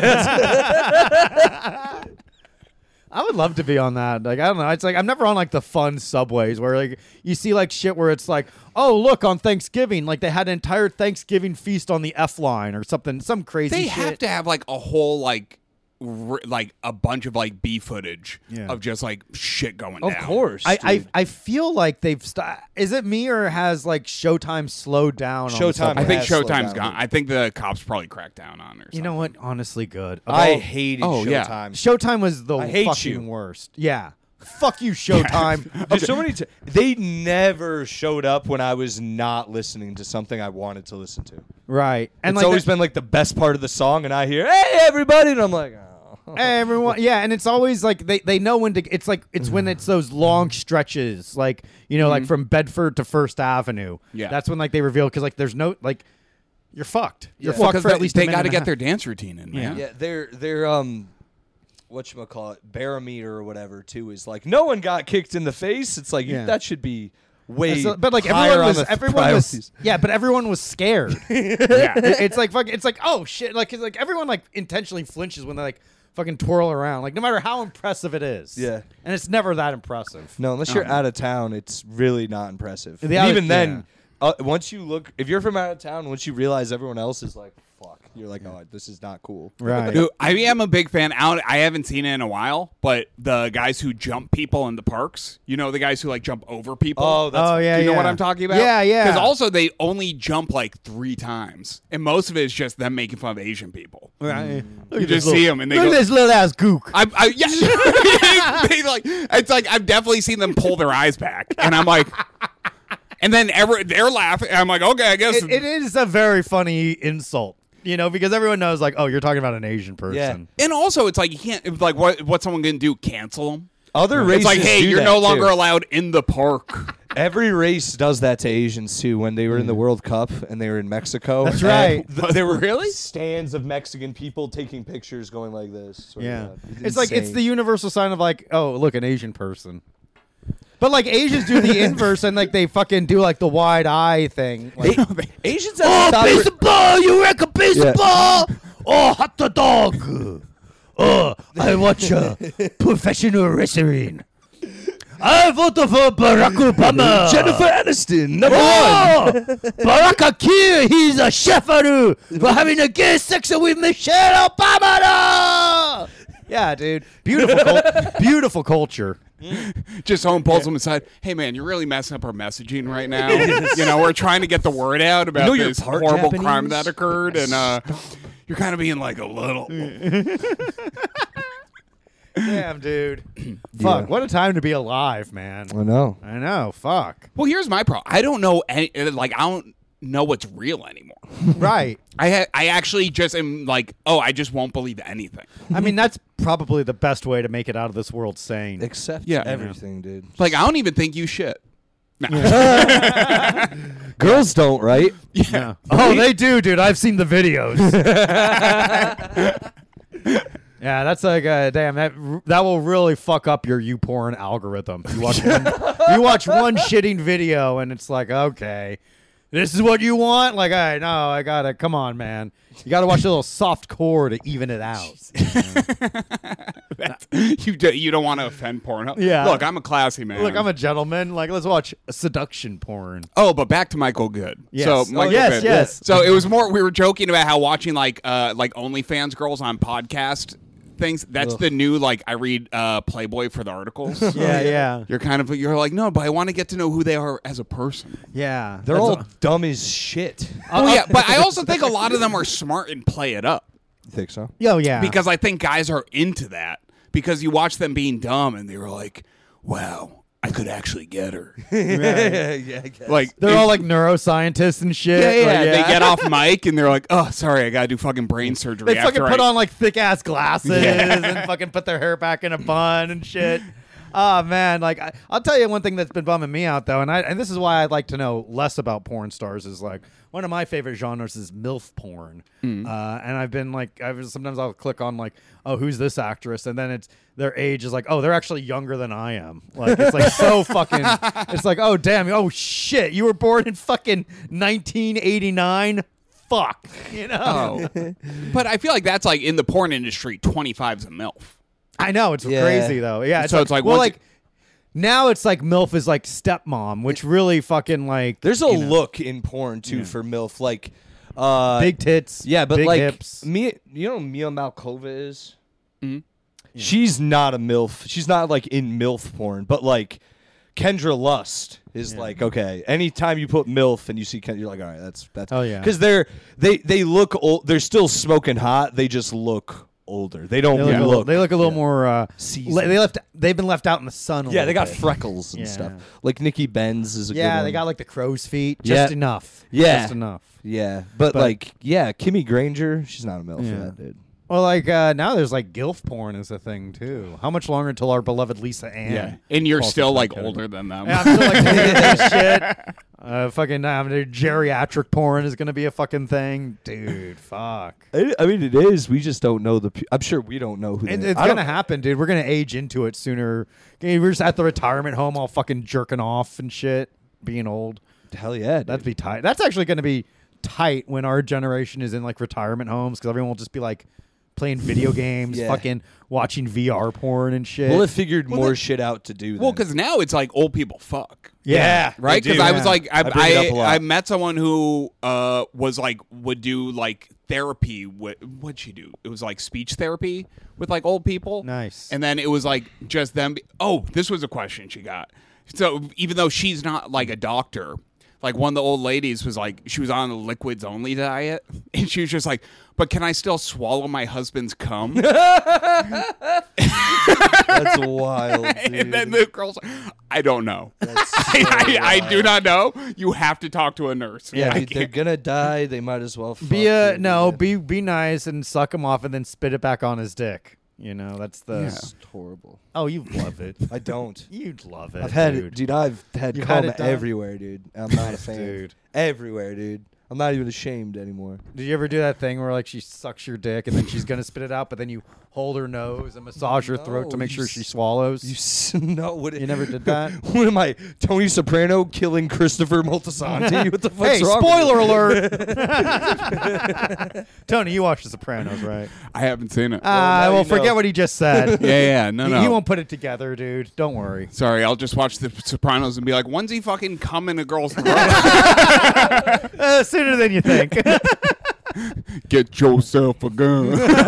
I would love to be on that. Like, I don't know. It's like I'm never on like the fun subways where like you see like shit where it's like, oh look, on Thanksgiving, like they had an entire Thanksgiving feast on the F line or something, some crazy They shit. have to have like a whole like a bunch of like B footage Yeah. of just like shit going Of down. course. I feel like they've is it me or has like Showtime slowed down? on the Showtime subway? I think has slowed Showtime's down. gone. I think the cops probably cracked down on her. You know what? Honestly, good. I hated Oh, yeah. Showtime. Showtime was the I hate fucking you. worst. Yeah. Fuck you, Showtime. There's so many. They never showed up when I was not listening to something I wanted to listen to. Right. And It's like always been like the best part of the song, and I hear, "Hey, everybody," and I'm like, "Oh." everyone, yeah, and it's always like they know when to. It's like it's when it's those long stretches, like like from Bedford to First Avenue. Yeah. that's when like they reveal because like there's no like you're fucked. You're Yeah. Well, fucked 'cause for at least they got to get their dance routine in, man. Yeah, they're whatchamacallit, barometer or whatever too is like no one got kicked in the face. It's like Yeah. that should be way. but like higher everyone on was the everyone was priorities. yeah, but everyone was scared. Yeah. It's like fucking it's like oh shit, like 'cause, like everyone like intentionally flinches when they like fucking twirl around, like no matter how impressive it is. Yeah. and it's never that impressive. No, unless you're out of town, it's really not impressive. The And out- even then, once you look, if you're from out of town, once you realize everyone else is like, fuck, you're like, oh, this is not cool. Right. Dude, I am a big fan. I haven't seen it in a while, but the guys who jump people in the parks, the guys who like jump over people. Oh, that's Oh yeah, Do you know yeah. what I'm talking about? Yeah, yeah. Because also they only jump like 3 times, and most of it is just them making fun of Asian people. Right. You just see them, and they Look go, at this little ass gook. yeah. They like, it's like I've definitely seen them pull their eyes back, and I'm like, and then they're laughing. And I'm like, okay, I guess It is a very funny insult, because everyone knows, like, oh, you're talking about an Asian person. And also, it's like you can't. It's like what someone gonna do? Cancel them? Other races It's like, hey, do you're that, no longer too. allowed in the park. Every race does that to Asians too. When they were in the World Cup and they were in Mexico, That's and right. There were Really? stands of Mexican people taking pictures, going like this. Sort Yeah. of, It's like, it's insane. the universal sign of, like, oh, look, an Asian person. But, like, Asians do the inverse, and, like, they fucking do, like, the wide eye thing. Like, Asians have to stop it. baseball! You wreck a baseball! Oh, hot dog! Oh, I watch professional wrestling. I vote for Barack Obama. Jennifer Aniston, number Oh, Barack Akir, he's a shepherd for having a gay sex with Michelle Obama. Yeah, dude. Beautiful culture. Just someone pulls them aside. Hey, man, you're really messing up our messaging right now. We're trying to get the word out about you're this part horrible Japanese? crime that occurred, and you're kind of being like a little. Damn, dude. Fuck, what a time to be alive, man. I know. I know, fuck. Well, here's my problem. I don't know I don't know what's real anymore. Right. I actually just am like, oh, I just won't believe anything. I mean, that's probably the best way to make it out of this world sane. Accept Yeah. everything, dude. Like, I don't even think you shit. Girls don't, right? Yeah. Oh, they do, dude. I've seen the videos. Yeah, that's like damn that will really fuck up your YouPorn algorithm. You watch one shitting video and it's like, okay, this is what you want. Like, I know, I gotta come on, man. You gotta watch a little soft core to even it out. You don't want to offend Pornhub. Yeah. Look, I'm a classy man. Look, I'm a gentleman. Like, let's watch seduction porn. Oh, but back to Michael Good. Yes. So, Oh, Michael yes, Good. yes. So it was more. We were joking about how watching like OnlyFans girls on podcast things. That's the new like. I read Playboy for the articles. Yeah. You're like, no, but I want to get to know who they are as a person. Yeah. They're all dumb as shit. Oh yeah, but I also think a lot of them are smart and play it up You think so? Oh, yeah. because I think guys are into that because you watch them being dumb and they were like, wow. I could actually get her. Yeah, I guess. Like they're all like neuroscientists and shit. yeah. Like, They get off mic and they're like, "Oh, sorry, I gotta do fucking brain surgery." They fucking after put I-" on like thick ass glasses Yeah. and fucking put their hair back in a bun and shit. Oh man, like I'll tell you one thing that's been bumming me out though, and this is why I'd like to know less about porn stars. Is like one of my favorite genres is MILF porn, and I've been like, sometimes I'll click on like, oh, who's this actress, and then it's their age is like, oh, they're actually younger than I am. Like it's like so fucking. It's like, oh damn, oh shit, you were born in fucking 1989. Fuck, you know. Oh. But I feel like that's like in the porn industry, 25's a MILF. I know it's crazy though. Yeah, So it's like well, once like now it's like MILF is like stepmom, which really fucking like There's a you know, look in porn too for MILF, like big tits. yeah, but big like hips. Mia, you know who Mia Malkova is? Mhm. She's not a MILF. She's not like in MILF porn, but like Kendra Lust is like, okay, anytime you put MILF and you see Kendra, you're like, all right, that's Oh, yeah. because they look old. They're still smoking hot. They just look older. They don't They look. look a little more. Seasoned. They've been left out in the sun. Yeah, they got bit. freckles and Yeah. stuff. Like Nikki Benz is a good Yeah, one. they got like the crow's feet, just Yeah. enough. Yeah. just enough. Yeah, but like, yeah, Kimmy Granger, she's not a MILF Yeah. for that dude. Well, like now there's like GILF porn is a thing too. How much longer until our beloved Lisa Ann? Yeah. And you're falls still into that like category? older than them. Yeah, I'm still like that shit. Fucking geriatric porn is gonna be a fucking thing, dude. Fuck. I mean, it is. We just don't know I'm sure we don't know who. It's gonna happen, dude. We're gonna age into it sooner. We're just at the retirement home, all fucking jerking off and shit, being old. Hell yeah, dude. That'd be tight. That's actually gonna be tight when our generation is in like retirement homes because everyone will just be like playing video games, Yeah. fucking watching VR porn and shit. We'll have figured more shit out to do. Well, then. because now it's like old people fuck. yeah, Right? They Because do. I was like, I bring it up a lot. I met someone who was like, would do like therapy. What'd she do? It was like speech therapy with like old people. Nice. And then it was like just them. Oh, this was a question she got. So even though she's not like a doctor, like one of the old ladies was like, she was on a liquids only diet. And she was just like, but can I still swallow my husband's cum? That's wild, dude. And then the girl's like, I don't know. That's so I do wild. not know. You have to talk to a nurse. Yeah, I dude, they're can't- gonna die. They might as well. Fuck be you, no, dude. be nice and suck him off and then spit it back on his dick. You know, that's the. It's horrible. Oh, you love it. I don't. You'd love it. I've had dude. it, dude. I've had You've cum had it done? everywhere, dude. I'm not a fan. Dude. Everywhere, dude. I'm not even ashamed anymore. Did you ever do that thing where like she sucks your dick and then she's gonna spit it out, but then you hold her nose and massage her throat to No, make you sure s- she swallows? No, what? You never did that? What am I, Tony Soprano killing Christopher Moltisanti? What the fuck's Hey, wrong? spoiler with alert! Tony, you watched The Sopranos, right? I haven't seen it. now Well, you forget know. what he just said. yeah, no, He no. won't put it together, dude. Don't worry. Sorry, I'll just watch The Sopranos and be like, when's he fucking cum in a girl's throat? Sooner than you think. Get yourself a gun.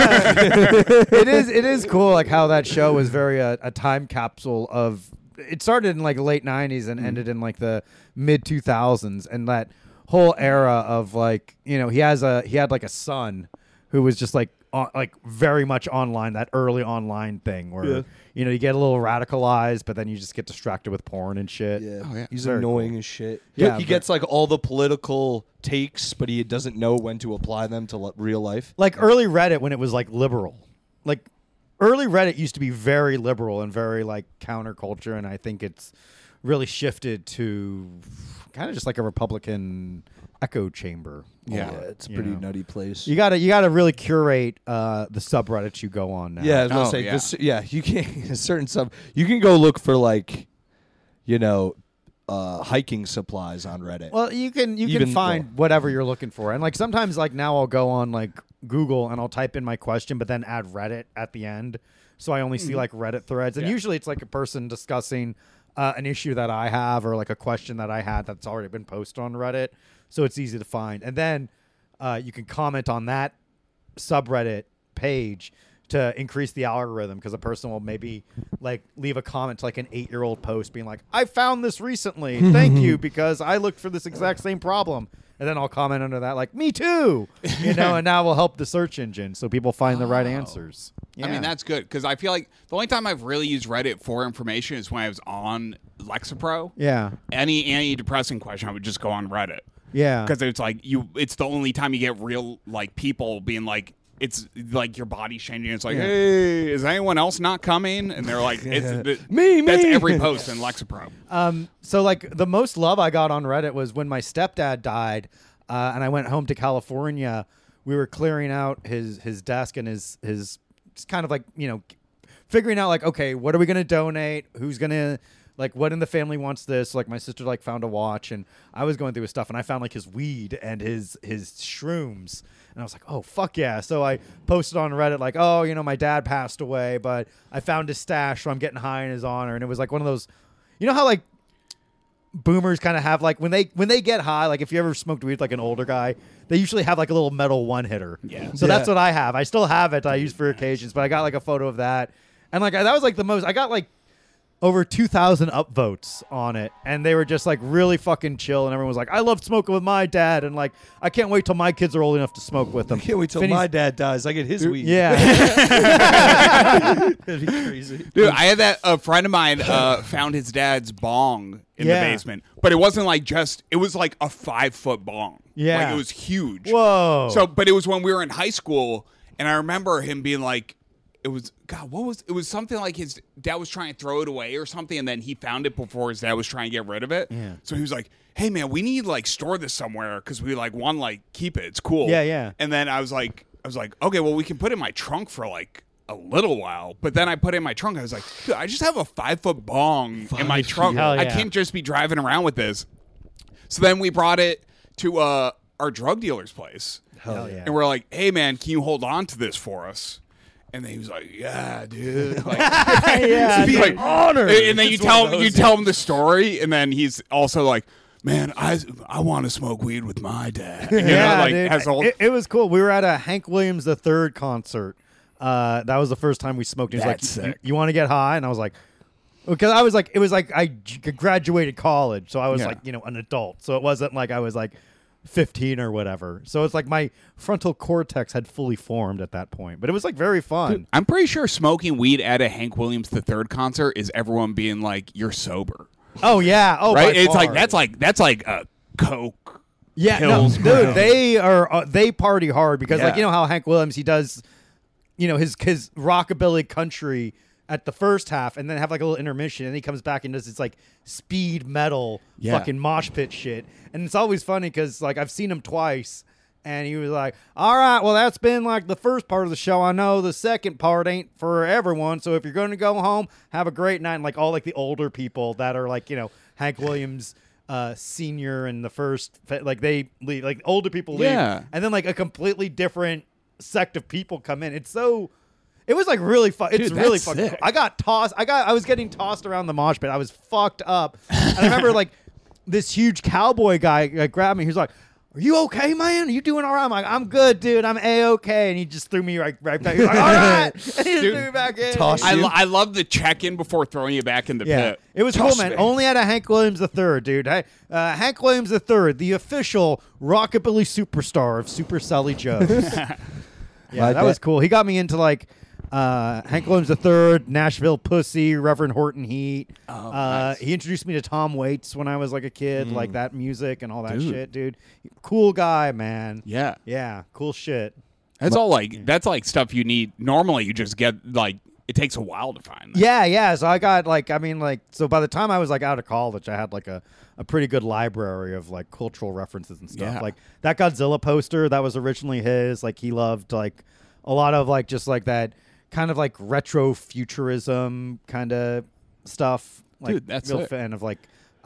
It is cool like how that show was very a time capsule of it started in like late 90s and ended in like the mid 2000s and that whole era of like, you know, he had like a son who was just like very much online, that early online thing where you know, you get a little radicalized but then you just get distracted with porn and shit. Yeah. Oh, yeah. He's Very annoying as shit. Yeah, he but- gets like all the political takes, but he doesn't know when to apply them to real life. Like early Reddit when it was like liberal. Like early Reddit used to be very liberal and very like counterculture, and I think it's really shifted to kind of just like a Republican echo chamber. Yeah. It's a You pretty know. nutty place. You gotta really curate the subreddits you go on now. Yeah, I was gonna Oh, say yeah. this. Yeah, you can a certain sub. You can go look for like, you know, hiking supplies on Reddit. Well, you can Even- find whatever you're looking for, and like sometimes like now I'll go on like Google and I'll type in my question, but then add Reddit at the end, so I only see like Reddit threads, and Yeah. usually it's like a person discussing an issue that I have or like a question that I had that's already been posted on Reddit, so it's easy to find, and then you can comment on that subreddit page to increase the algorithm because a person will maybe like leave a comment to like an 8-year-old post being like, I found this recently. Thank you because I looked for this exact same problem. And then I'll comment under that like, me too. You know, and now we'll help the search engine so people find the right Oh. answers. I mean, that's good because I feel like the only time I've really used Reddit for information is when I was on Lexapro. yeah. Any depressing question, I would just go on Reddit Yeah. because it's like it's the only time you get real like people being like, it's like your body's changing. It's like, hey, is anyone else not coming? And they're like, Me. That's every post in Lexapro. So like the most love I got on Reddit was when my stepdad died, and I went home to California. We were clearing out his desk and his just kind of like, you know, figuring out like, okay, what are we gonna donate? Who's gonna like what in the family wants this? Like my sister like found a watch, and I was going through his stuff, and I found like his weed and his shrooms, and I was like, oh fuck yeah! So I posted on Reddit like, oh, you know, my dad passed away, but I found his stash, so I'm getting high in his honor, and it was like one of those, you know how like boomers kind of have like when they get high, like if you ever smoked weed like an older guy, they usually have like a little metal one hitter. Yeah. So that's what I have. I still have it. I use for occasions, but I got like a photo of that, and like that was like the most. I got like over 2,000 upvotes on it, and they were just like really fucking chill, and everyone was like, I love smoking with my dad, and like I can't wait till my kids are old enough to smoke with them. I can't wait till Finney's- my dad dies. I get his weed. Yeah. That'd be crazy. Dude, I had that. A friend of mine found his dad's bong in the basement, but it wasn't like it was like a 5-foot bong. Yeah. Like it was huge. Whoa. So, but it was when we were in high school, and I remember him being like, it was something like his dad was trying to throw it away or something, and then he found it before his dad was trying to get rid of it. Yeah. So he was like, hey man, we need like store this somewhere because we like want to like keep it. It's cool. Yeah. And then I was like, okay, well we can put it in my trunk for like a little while, but then I put it in my trunk. I was like, dude, I just have a 5-foot bong in my trunk. Hell I yeah. can't just be driving around with this. So then we brought it to our drug dealer's place. Hell yeah. And we're like, hey man, can you hold on to this for us? And then he was like, yeah, dude. Like, Yeah, he's dude. like, honor. And then you tell him the story, and then he's also like, man, I want to smoke weed with my dad. You know, like, dude. has all, It was cool. We were at a Hank Williams III concert. That was the first time we smoked. He was That's like, sick. you want to get high? And I was like, because I was like, it was like I graduated college, so I was Yeah. like, you know, an adult. So it wasn't like I was like 15 or whatever. So it's like my frontal cortex had fully formed at that point. But it was like very fun. I'm pretty sure smoking weed at a Hank Williams III concert is everyone being like, you're sober. Oh yeah. Oh, Right? by It's far. like that's like a Coke. Yeah, Hills, no, bro. dude, they party hard because like Yeah. you know how Hank Williams he does, you know, his rockabilly country at the first half and then have like a little intermission and he comes back and does this like speed metal fucking mosh pit shit, and it's always funny because like I've seen him twice and he was like, all right, well that's been like the first part of the show. I know the second part ain't for everyone, so if you're going to go home, have a great night. And like all like the older people that are like, you know, Hank Williams senior and the first like they leave, like older people leave, Yeah. and then like a completely different sect of people come in. It was like really fun. It's Dude, really that's fucking sick. cool. I was getting tossed around the mosh pit. I was fucked up. And I remember like this huge cowboy guy grabbed me. He was like, are you okay, man? Are you doing all right? I'm like, I'm good, dude. I'm A-okay. And he just threw me right back. He was like, all right. And he just Dude, threw me back in. toss I, you. I love the check-in before throwing you back in the Yeah, pit. it was Toss cool, man. me. Only at a Hank Williams III, dude. Hey, Hank Williams III, the official rockabilly superstar of Super Sully Joe's. Yeah, that was cool. He got me into like Hank Williams III, Nashville Pussy, Reverend Horton Heat. nice. He introduced me to Tom Waits when I was like a kid, like that music and all that Dude. shit, dude. Cool guy, man. Yeah. Yeah, cool shit. That's all like that's like stuff you need. Normally you just get like it takes a while to find that. Yeah. So I got like, I mean, like, so by the time I was like out of college, I had like a pretty good library of like cultural references and stuff. Yeah. Like that Godzilla poster that was originally his. Like he loved like a lot of like just like that kind of like retro futurism kind of stuff. Like, Dude, that's real it. fan of like,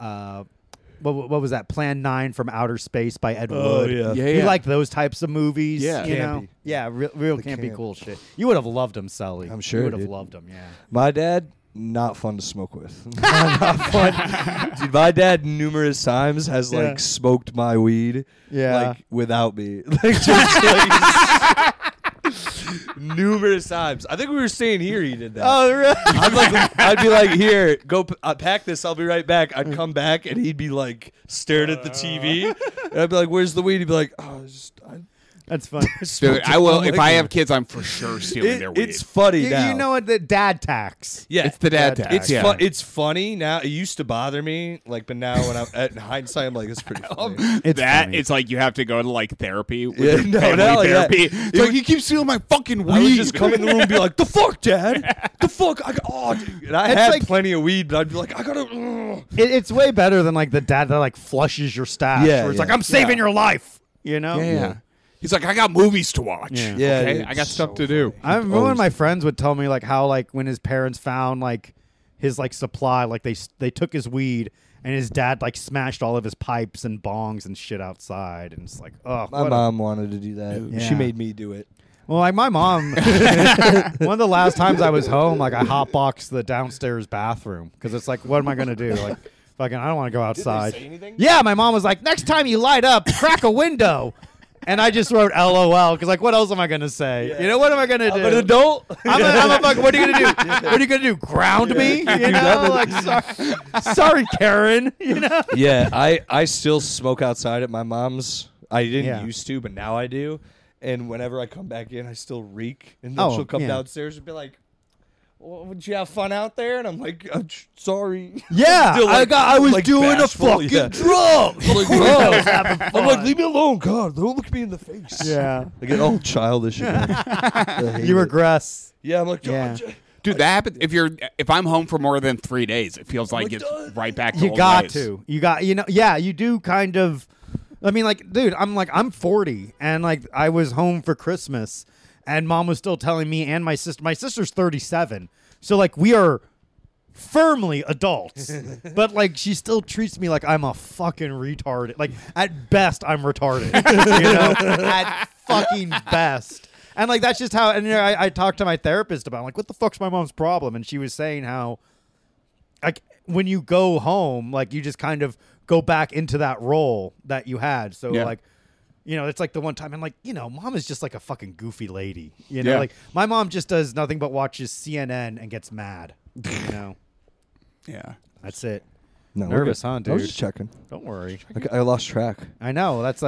what was that? Plan 9 from Outer Space by Ed Oh, Wood. yeah. Yeah, He yeah. liked those types of movies. Yeah. you know? Campy. Yeah, real The campy camp. cool shit. You would have loved him, Sully. I'm sure, You would have dude. loved him. Yeah. My dad, not fun to smoke with. not fun. Dude, my dad numerous times has Yeah. like smoked my weed. Yeah. Like without me. Like just like numerous times. I think we were staying here. He did that. Oh, really? I'd be like, here, go pack this. I'll be right back. I'd come back and he'd be like staring at the TV. And I'd be like, where's the weed? He'd be like, oh, That's funny. Dude, I will. If I Like- have kids, I'm for sure stealing their weed. It's funny you, now. you know what? The dad tax. Yeah, It's the dad tax. It's yeah. it's funny now. It used to bother me, like, but now when I'm in hindsight, I'm like, it's pretty funny. It's that funny. it's like you have to go to like therapy with Yeah, your no, family not like that. therapy. It's like you keep stealing my fucking weed. I would just come in the room and be like, "The fuck, Dad? The fuck? Dude." And I It's had like- plenty of weed, but I'd be like, "I gotta." It's way better than like the dad that like flushes your stash. Yeah, where it's yeah. like I'm saving Yeah. your life. You know. Yeah. He's like, I got movies to watch. Yeah. Yeah, okay? dude, I got it's stuff so to do. I remember one of my friends would tell me like how like when his parents found like his like supply, like they took his weed and his dad like smashed all of his pipes and bongs and shit outside, and it's like, oh, My mom wanted to do that. Yeah. She made me do it. Well, like my mom, one of the last times I was home, like I hotboxed the downstairs bathroom because it's like, what am I gonna do? Like, fucking, I don't want to go outside. say anything? Yeah, my mom was like, next time you light up, crack a window. And I just wrote LOL because like, what else am I gonna say? You know, what am I gonna do? I'm an adult. I'm a fucking. What are you gonna do? What are you gonna do? Ground me? You know, like sorry, Karen. You know. Yeah, I still smoke outside at my mom's. I didn't Yeah. used to, but now I do. And whenever I come back in, I still reek. And then Oh, she'll come yeah. downstairs and be like, well, "Would you have fun out there?" And I'm like, sorry. Yeah, Still, like- I was like doing bashful, a fucking yeah. drug. I'm like, I was having I'm like, fun. leave me alone, God! Don't look me in the face. Yeah, I get all childish again. I hate you it. regress. Yeah, I'm like, Yeah. Dude, that happens if I'm home for more than 3 days, it feels like it's right back to You old got ways. to. You got. You know. Yeah, you do kind of. I mean, like, dude, I'm 40, and like I was home for Christmas, and mom was still telling me and my sister. My sister's 37, so like we are firmly adults, but like she still treats me like I'm a fucking retard. Like at best, I'm retarded. You know, at fucking best. And like that's just how. And you know, I talked to my therapist about like what the fuck's my mom's problem, and she was saying how like when you go home, like you just kind of go back into that role that you had. So Yeah. like, you know, it's like the one time I'm like, you know, mom is just like a fucking goofy lady. You know, Yeah. like my mom just does nothing but watches CNN and gets mad. You know, Yeah. that's it. No, we're Nervous, good. huh, I was dude? just checking. Don't worry. I lost track. I know that's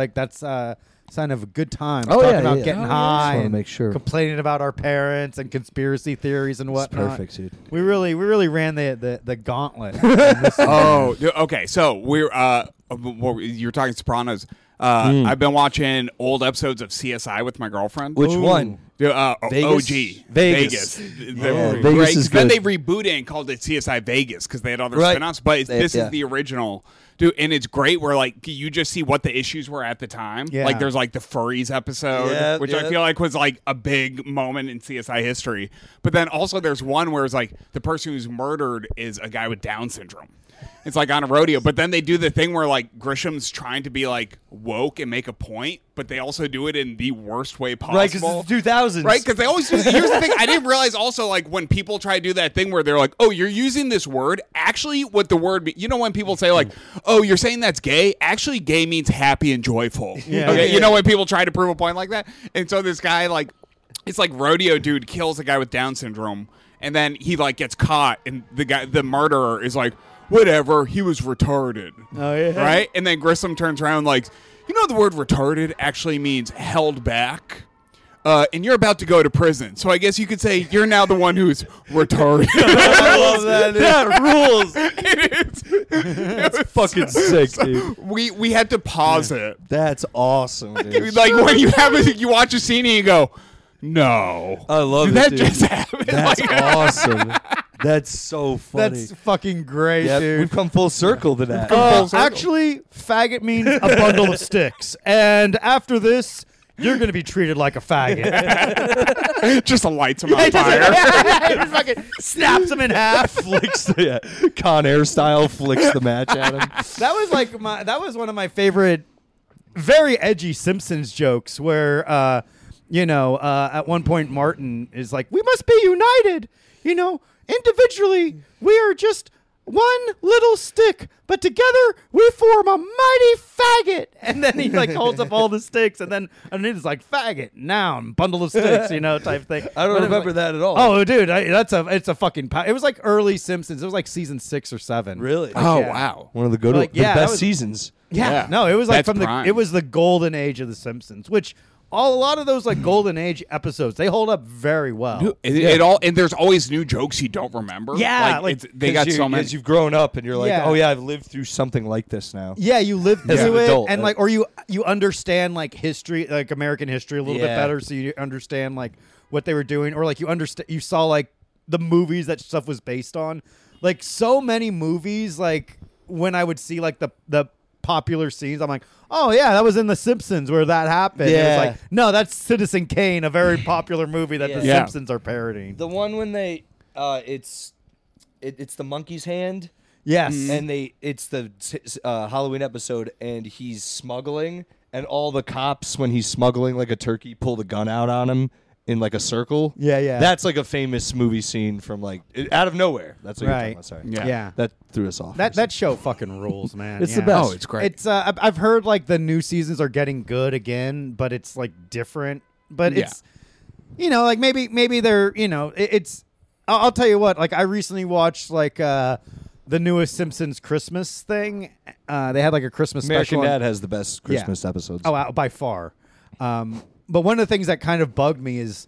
sign of a good time. Oh, Talking yeah, about yeah. getting Oh, yeah. high Just wanna and make sure. complaining about our parents and conspiracy theories and It's whatnot. perfect, dude. We really ran the gauntlet. on this one. Oh, okay. So we're you're talking Sopranos. I've been watching old episodes of CSI with my girlfriend. Which Ooh. one? OG Vegas. The- Vegas right, is then good. they rebooted it and called it CSI Vegas because they had other Right. spin-offs. But this yeah. is the original, dude, and it's great. Where like you just see what the issues were at the time. Yeah. Like there's like the furries episode, Yeah, which I yeah. feel like was like a big moment in CSI history. But then also there's one where it's like the person who's murdered is a guy with Down syndrome. It's like on a rodeo, but then they do the thing where like Grisham's trying to be like woke and make a point, but they also do it in the worst way possible. Right, because it's the 2000s. Right, because they always do. Here's the thing: I didn't realize also like when people try to do that thing where they're like, "Oh, you're using this word." Actually, what the word, you know, when people say like, "Oh, you're saying that's gay." Actually, gay means happy and joyful. Yeah. Okay, you know when people try to prove a point like that, and so this guy like, it's like rodeo dude kills a guy with Down syndrome, and then he like gets caught, and the murderer is like, "Whatever, he was retarded." Oh, yeah. Right, and then Grissom turns around like, "You know, the word retarded actually means held back." And you're about to go to prison, so I guess you could say you're now the one who's retarded. I love that. That rules. It was Fucking sick, dude. we had to pause it. That's awesome, dude. Like when you watch a scene and you go, "No, I love did it, that dude. just happen?" That's Like- awesome. That's so funny. That's fucking great, Yep, dude. we've come full circle to that. Actually, faggot means a bundle of sticks. And after this, you're going to be treated like a faggot. just lights him on He fire. just fucking snaps him in half. flicks, yeah, Con Air style, flicks the match at him. That was like that was one of my favorite, very edgy Simpsons jokes where, at one point Martin is like, "We must be united. You know, individually we are just one little stick, but together we form a mighty faggot." And then he like holds up all the sticks, and then underneath is like faggot, noun, bundle of sticks, type thing. I don't But it was remember like- that at all. Oh, dude, it's a fucking. It was like early Simpsons. It was like season 6 or 7. really? Oh Yeah. wow. One of the good, Like, the yeah, that best was- seasons. Yeah. Yeah. No, it was like That's prime. it was the golden age of the Simpsons, which a lot of those like Golden Age episodes, they hold up very well. It all, and there's always new jokes you don't remember. Yeah, they got so many. As you've grown up and you're like, Yeah. oh yeah, I've lived through something like this now. Yeah, you live As through an it, adult, and like, or you understand like history, like American history, a little bit Yeah. better, so you understand like what they were doing, or like you saw like the movies that stuff was based on. Like so many movies, like when I would see like the popular scenes, I'm like, oh yeah, that was in The Simpsons where that happened. Yeah. It was like, no, that's Citizen Kane, a very popular movie that The Yeah. Simpsons are parodying. The one when they, it's the monkey's hand. Yes, And it's the Halloween episode, and he's smuggling, and all the cops, when he's smuggling like a turkey, pull the gun out on him in like a circle. Yeah. That's like a famous movie scene from like out of nowhere. That's what you're talking Right. about. Sorry. yeah. That threw us off. That show fucking rules, man. It's Yeah. the best. Oh, it's great. It's I've heard like the new seasons are getting good again, but it's like different. But Yeah. it's like maybe they're it's. I'll tell you what. Like I recently watched like the newest Simpsons Christmas thing. They had like a Christmas American special. Dad has the best Christmas episodes. Oh, by far. But one of the things that kind of bugged me is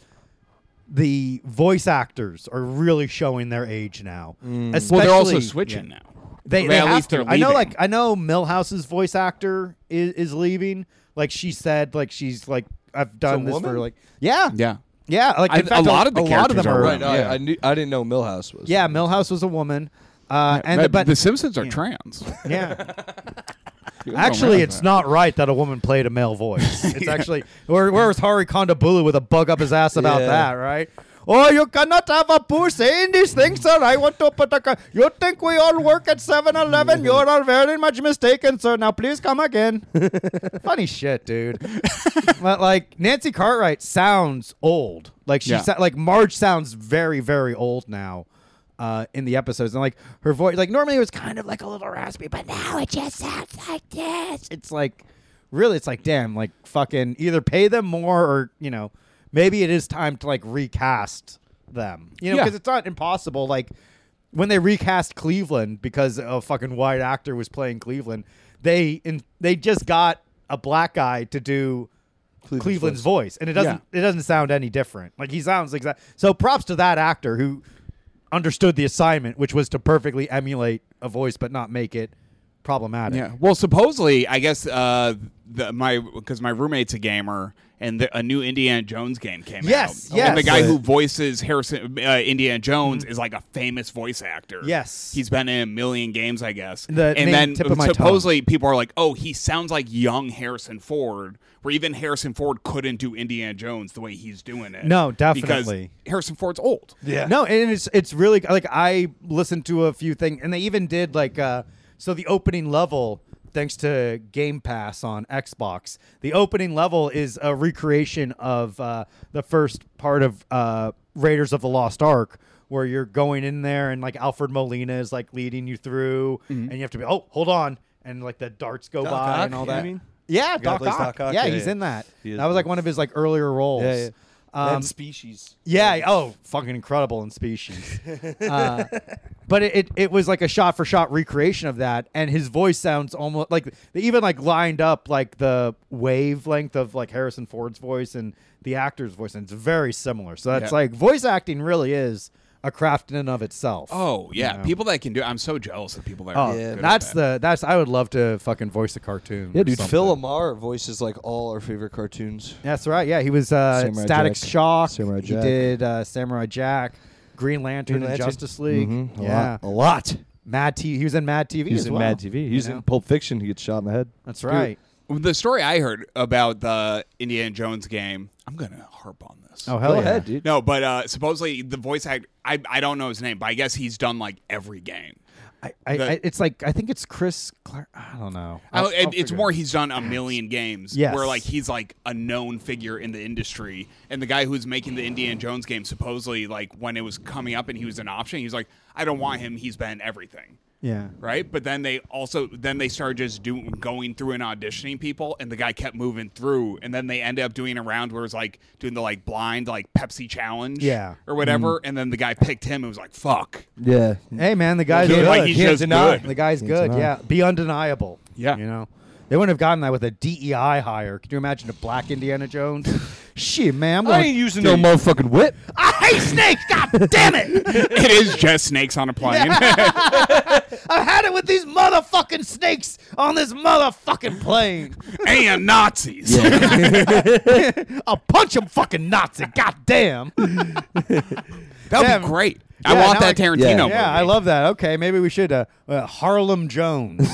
the voice actors are really showing their age now. Especially, Well, they're also switching now. They at have least to. they're I know, leaving. I know Millhouse's voice actor is leaving. Like she said, like she's like, I've done this woman? for like, yeah. Like I- in fact, a lot of the characters them are are. Right. women. No, Yeah. I didn't know Millhouse was. Yeah, Millhouse was a woman. But the Simpsons are trans. yeah. You don't Actually, realize it's that. not right that a woman played a male voice. It's actually where was Hari Kondabolu with a bug up his ass about Yeah. that, right? Oh, you cannot have a pussy in these things, sir. I want to put a. You think we all work at 7-Eleven? You are very much mistaken, sir. Now please come again. Funny shit, dude. But like Nancy Cartwright sounds old. Like like Marge sounds very, very old now. In the episodes, and like her voice, like normally it was kind of like a little raspy, but now it just sounds like this. It's like, really, it's like, damn, like fucking either pay them more or maybe it is time to like recast them, Yeah. because it's not impossible. Like when they recast Cleveland because a fucking white actor was playing Cleveland, they just got a black guy to do Cleveland's voice, and it doesn't sound any different. Like he sounds like that. So props to that actor who understood the assignment, which was to perfectly emulate a voice but not make it problematic. Yeah. Well, supposedly, I guess because my roommate's a gamer, and a new Indiana Jones game came out. Yes. And the guy But- who voices Indiana Jones is like a famous voice actor. Yes. He's been in a million games, I guess. The and name then tip of my supposedly people are like, "Oh, he sounds like young Harrison Ford." Where even Harrison Ford couldn't do Indiana Jones the way he's doing it. No, definitely. Because Harrison Ford's old. Yeah. No, and it's really like I listened to a few things, and they even did like so the opening level, thanks to Game Pass on Xbox, the opening level is a recreation of the first part of Raiders of the Lost Ark, where you're going in there and like Alfred Molina is like leading you through, and you have to be hold on, and like the darts go Doc by Ock, and all you that. mean? Yeah, guy Doc plays Ock. Doc Ock? Yeah, Yeah, he's yeah. in that. He is That was like good. one of his like earlier roles. Yeah. And Um, Species. Yeah. Oh, fucking incredible in Species. But it was like a shot for shot recreation of that, and his voice sounds almost like they even like lined up like the wavelength of like Harrison Ford's voice and the actor's voice, and it's very similar. So that's Yeah. like voice acting really is a craft in and of itself. Oh yeah, You know? people that can do. I'm so jealous of people that. Oh, are Yeah. good at that. that's I would love to fucking voice a cartoon. Yeah, or dude. something. Phil Lamar voices like all our favorite cartoons. That's right. Yeah, he was Samurai Static Jack. Shock. Samurai He Jack. did Samurai Jack, Green Lantern, Green and Lantern. Justice League. Mhm. Yeah, A lot. Mad TV. He was in Mad TV. He's as in well, Mad TV. He's you know? in Pulp Fiction. He gets shot in the head. That's right. The story I heard about the Indiana Jones game, I'm gonna harp on this. Oh hell Go yeah. ahead, dude. No, but supposedly the voice actor, I don't know his name, but I guess he's done like every game. It's like I think it's Chris Clark. I don't know. It's figure more it. he's done a million games Yes. where like he's like a known figure in the industry, and the guy who's making the Indiana Jones game supposedly like when it was coming up and he was an option, he was like, I don't want him. He's been everything. Yeah. Right, but then they started just going through and auditioning people, and the guy kept moving through, and then they ended up doing a round where it was like doing the like blind like Pepsi challenge, Yeah. or whatever, and then the guy picked him. It was like fuck, Yeah. Hey man, the guy's Can't- good. like, he's Can't just deny. good. The guy's Can't good. deny. Yeah. Be undeniable. Yeah. You know. They wouldn't have gotten that with a DEI hire. Can you imagine a black Indiana Jones? Shit, man. I'm I going ain't using no motherfucking whip. I hate snakes. God damn it. It is just snakes on a plane. I've had it with these motherfucking snakes on this motherfucking plane. And Nazis. I'll punch him, fucking Nazi. God damn. That would Damn. be great. I Yeah, want now that I- Tarantino movie. Yeah, I love that. Okay, maybe we should Harlem Jones.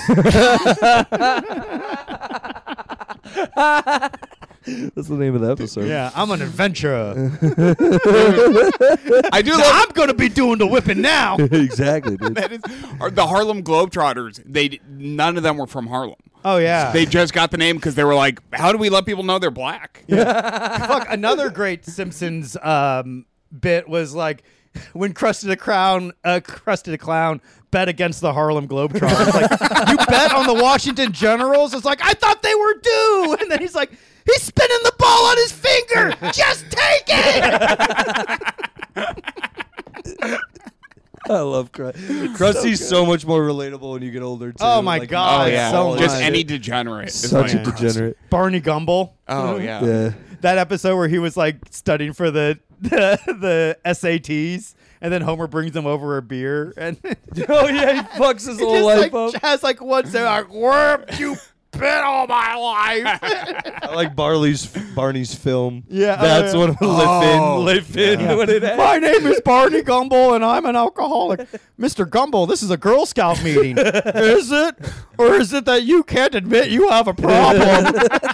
That's the name of the episode. Yeah, I'm an adventurer. I do love I'm gonna be doing the whipping now. Exactly, dude. that is, the Harlem Globetrotters. None of them were from Harlem. Oh yeah. They just got the name because they were like, how do we let people know they're black? Fuck, another great Simpsons bit was like when Krusty the Clown bet against the Harlem Globetrotters. Like, you bet on the Washington Generals? It's like, I thought they were due. And then he's like, he's spinning the ball on his finger. Just take it. I love Krusty's so much more relatable when you get older, too. Oh, my God. Oh yeah, so just much. any degenerate. is Such a like, degenerate. Barney Gumble. Oh yeah. Yeah. That episode where he was like studying for the SATs. And then Homer brings him over a beer, and Oh, yeah, he fucks his he whole just life like up. has like one say like, "Where you been all my life?" I like Barney's film. Yeah, That's yeah. one of Live in. Yeah. What it had. My name is Barney Gumble, and I'm an alcoholic. Mr. Gumble, this is a Girl Scout meeting. Is it? Or is it that you can't admit you have a problem?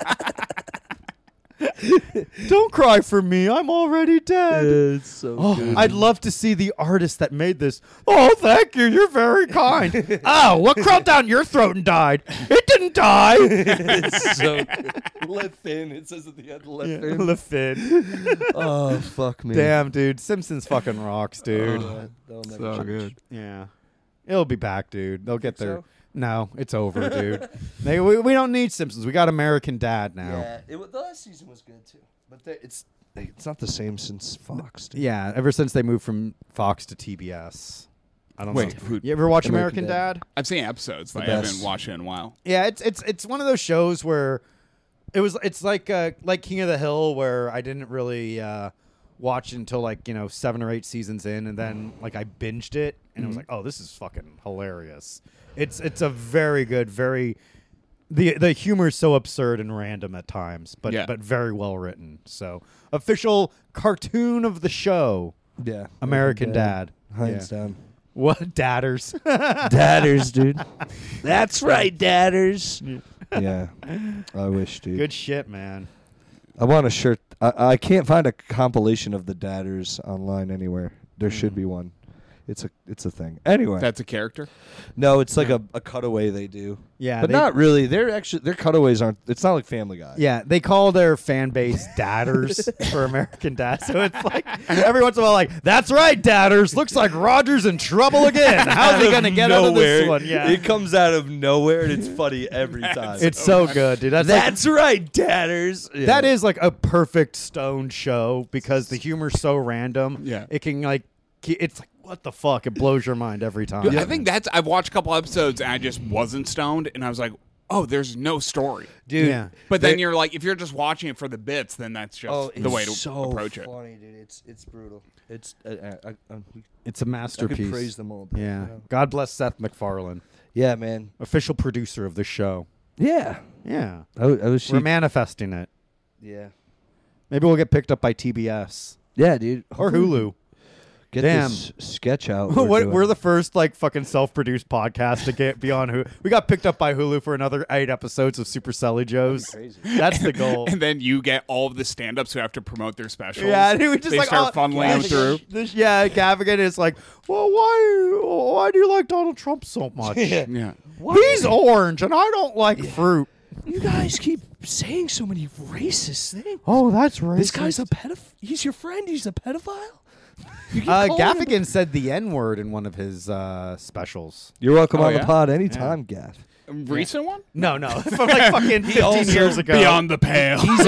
Don't cry for me. I'm already dead. It's so Oh, good. I'd love to see the artist that made this. Oh, thank you. You're very kind. Oh, what crawled down your throat and died? It didn't die. It's so good. Left fin. It says at the end, left fin. LaFin. Oh, fuck me. Damn, dude. Simpsons fucking rocks, dude. That'll never So change. good. Yeah. It'll be back, dude. They'll get there. so? No, it's over, dude. We don't need Simpsons. We got American Dad now. Yeah, the last season was good, too. But it's not the same since Fox. Dude. Yeah, ever since they moved from Fox to TBS. I don't Wait, know. who- You ever watch American American Dad? I've seen episodes. But I best. haven't watched it in a while. Yeah, it's one of those shows where it's like King of the Hill, where I didn't really watch until 7 or 8 seasons in, and then I binged it, and it was like, oh, this is fucking hilarious. It's a very good, very the humor is so absurd and random at times, but Yeah. but very well written. So official cartoon of the show, Yeah. American Dad. Hands Yeah. down. What dadders? Dadders, dude. That's right, dadders. Yeah. I wish, dude. Good shit, man. I want a shirt. I can't find a compilation of the dadders online anywhere. There should be one. It's a thing. Anyway. That's a character. No, it's like a cutaway they do. Yeah, But they- not really. Their cutaways aren't. It's not like Family Guy. Yeah, they call their fan base dadders for American Dad. So it's like every once in a while, like, that's right, dadders. Looks like Roger's in trouble again. How's he gonna get out of this one? Yeah, It comes out of nowhere and it's funny every time. it's so good, dude. That's right, dadders. Yeah. That is like a perfect Stone show because the humor's so random. Yeah. it can it's like, what the fuck? It blows your mind every time. Dude, I think I've watched a couple episodes and I just wasn't stoned, and I was like, oh, there's no story. dude. Yeah. But then you're like, if you're just watching it for the bits, then that's just Oh, the way to so approach it. funny, dude. It's brutal. It's It's a I masterpiece. could praise them all. Day, Yeah. you know? God bless Seth MacFarlane, Yeah, man. official producer of the show. Yeah. Yeah, I was. we're manifesting it. Yeah. Maybe we'll get picked up by TBS Yeah, dude. or Hulu. Get Damn. this sketch out. We're the first fucking self-produced podcast to be on Hulu. We got picked up by Hulu for another 8 episodes of Super Selly Joes. crazy. That's the goal. And then you get all of the stand-ups who have to promote their specials. Yeah, dude, we just they start funneling them through. Gaffigan is like, well, why do you like Donald Trump so much? Yeah. He's orange, and I don't like fruit. You guys keep saying so many racist things. Oh, that's right. This guy's a pedophile. He's your friend. He's a pedophile. You keep calling him Gaffigan said the N-word in one of his specials. You're welcome Oh, on yeah? the pod anytime, Gaff. Recent one? No, from like fucking 15 years ago. Beyond the Pale. He's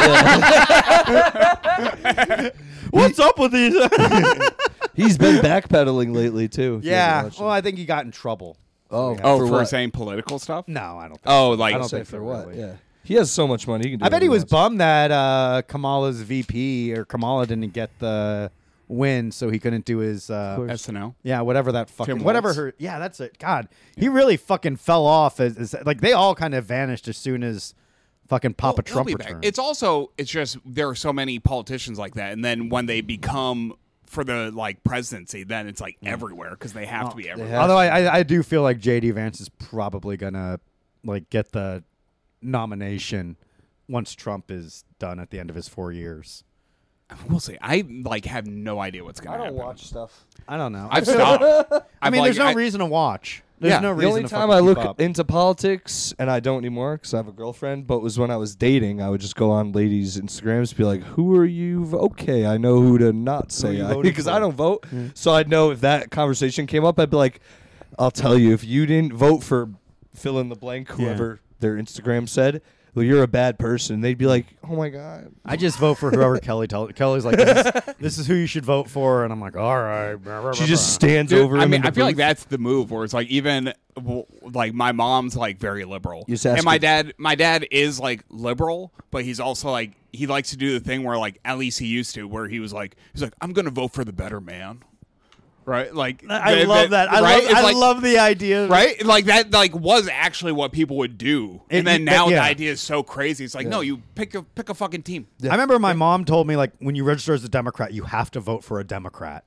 also What's up with these? he's been backpedaling lately too. if you haven't Yeah. watched Well, him. I think he got in trouble. Oh, Oh, for what? saying political stuff? No, I don't. Think Oh, like I don't Say think so, for what? really. Yeah. He has so much money. He can do I bet whatever he was wants. bummed that Kamala's VP or Kamala didn't get the win, so he couldn't do his SNL. yeah, whatever that fucking Tim whatever Waltz. her yeah, that's it. God, he really fucking fell off as like they all kind of vanished as soon as fucking Papa Well, Trump they'll be back. returned. It's just there are so many politicians like that, and then when they become for the like presidency, then it's like everywhere because they have to be everywhere. have- Although I do feel like JD Vance is probably gonna like get the nomination once Trump is done at the end of his 4 years. We'll see. I like have no idea what's gonna I don't happen. watch stuff. I don't know. I've stopped. I mean, like, there's no reason to watch. There's Yeah, no the reason. The only to time fucking I keep look up. into politics, and I don't anymore because I have a girlfriend, but was when I was dating. I would just go on ladies' Instagrams, be like, "Who are you? Okay, I know who to not say you voting because for? I don't vote, so I'd know if that conversation came up. I'd be like, "I'll tell you if you didn't vote for fill in the blank, whoever their Instagram said." Well, you're a bad person. They'd be like, "Oh my god." I just vote for whoever Kelly tells. Kelly's like, this is who you should vote for, and I'm like, all right. She just stands Dude, over him. I mean, in the I feel like booth. that's the move where it's like even like my mom's like very liberal, You just ask and my dad is like liberal, but he's also like he likes to do the thing where like at least he used to where he's like I'm gonna vote for the better man, right? Like I love that. I right? love. It's I like- love the idea. Right, like that, like was actually what people would do, and then now yeah. the idea is so crazy. It's like, no, you pick a fucking team. I remember my mom told me like when you register as a Democrat, you have to vote for a Democrat.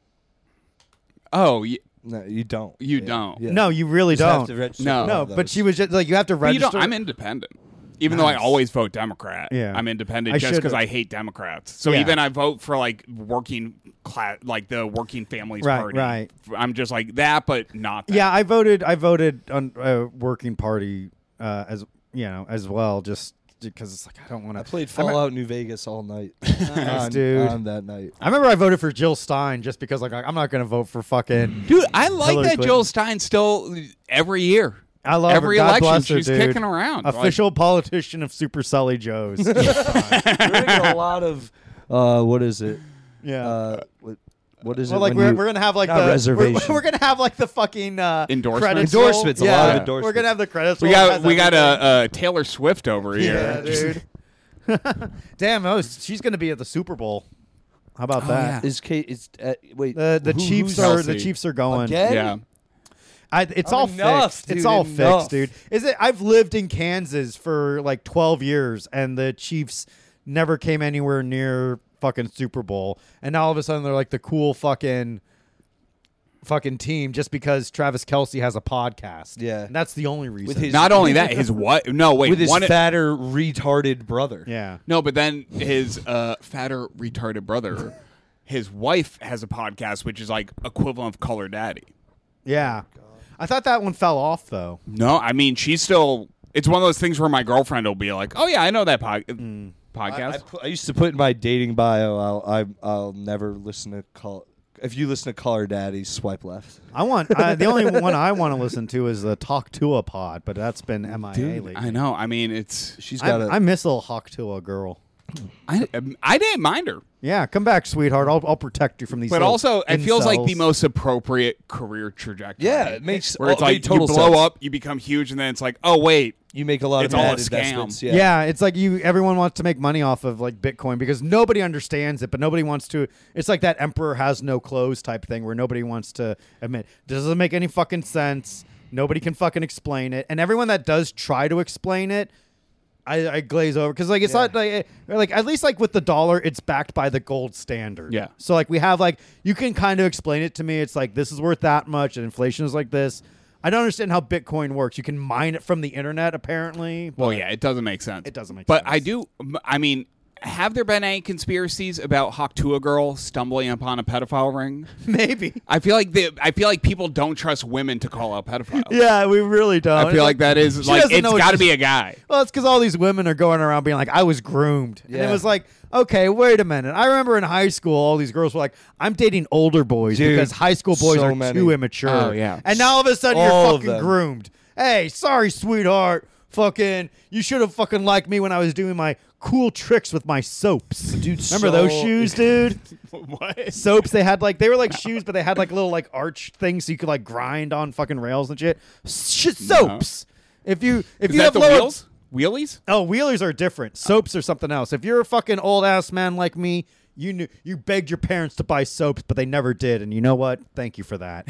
Oh, No, you don't. you don't. Yeah. No, you really Just have don't. to register No. for No, one of but those. she was just like you have to But you register. don't. I'm independent. Even though I Nice. always vote Democrat, Yeah. I'm independent I just because should've. I hate Democrats. So Yeah. even I vote for like working class, like the working families Right, party. right. I'm just like that, but not that. Yeah, I voted on Working Party as you know as well, just because it's like I don't want to. I played Fallout New Vegas all night. Nice, dude. On that night. I remember I voted for Jill Stein just because like I'm not going to vote for fucking. Dude, I like Hillary that Clinton. Jill Stein still every year. I love every her. God election bless her, she's dude. kicking around. Like, Official politician of Super Sully Joe's. We're gonna get a lot of what is it? yeah. What is Well, it? like when we're gonna have like not the reservation. We're gonna have like the fucking Endorsements? credits Endorsements, roll. a lot of Yeah. endorsements. We're gonna have the credits. we roll that got has everything. a Taylor Swift over Yeah, here. dude. Damn, she's gonna be at the Super Bowl. How about that? yeah. is Kate? Is wait The who's Kelsey? Chiefs are going. Again? Yeah. It's Oh, all enough, fixed. dude, It's all enough. fixed, dude. Is it? I've lived in Kansas for like 12 years, and the Chiefs never came anywhere near fucking Super Bowl. And now all of a sudden they're like the cool fucking team just because Travis Kelce has a podcast. Yeah. and that's the only reason. With his- Not only that, his what? No, wait. with his one, fatter retarded brother. yeah. No, but then his fatter retarded brother, his wife has a podcast which is like equivalent of Color Daddy. Yeah. I thought that one fell off though. No, I mean she's still. It's one of those things where my girlfriend will be like, "Oh yeah, I know that podcast." I used to put in my dating bio. I'll never listen to call. If you listen to Caller Daddy, swipe left. The only one I want to listen to is the Talk Tua pod, but that's been MIA lately. I know. I mean, it's. She's got I miss a little Hawk Tua girl. I didn't mind her, Yeah, come back, sweetheart. I'll protect you from these. but little also it feels like the incels. most appropriate career trajectory. Yeah, it makes where it's made like you total blow sense. up, you become huge, and then it's like, oh wait, You make a lot It's of all bad a scam. investments. Yeah. It's like everyone wants to make money off of like Bitcoin because nobody understands it, but nobody wants to. It's like that emperor has no clothes type thing where nobody wants to admit doesn't make any fucking sense. Nobody can fucking explain it, and everyone that does try to explain it, I glaze over because like it's not like at least like with the dollar, it's backed by the gold standard. Yeah. So like we have like you can kind of explain it to me. It's like this is worth that much, and inflation is like this. I don't understand how Bitcoin works. You can mine it from the internet, apparently. well, but yeah, it doesn't make sense. It doesn't make but sense. I do. I mean, have there been any conspiracies about Hawk Tuah girl stumbling upon a pedophile ring? maybe. I feel like people don't trust women to call out pedophiles. Yeah, we really don't. I feel like that is She like doesn't it's know what got to she's- be a guy. Well, it's because all these women are going around being like, I was groomed. And it Yeah. was like, okay, wait a minute. I remember in high school, all these girls were like, I'm dating older boys Dude, because high school boys so are many. too immature. Oh, yeah. And now all of a sudden All you're of fucking them. groomed. Hey, sorry, sweetheart. Fucking, you should have fucking liked me when I was doing my cool tricks with my soaps. Dude, Remember those shoes, dude? What? Soaps, they were like shoes, but they had like little like arch things so you could like grind on fucking rails and shit. Soaps. If you Is have that the lower, wheels? Wheelies? Oh, wheelers are different. Soaps are something else. If you're a fucking old ass man like me, you begged your parents to buy soaps, but they never did. And you know what? Thank you for that.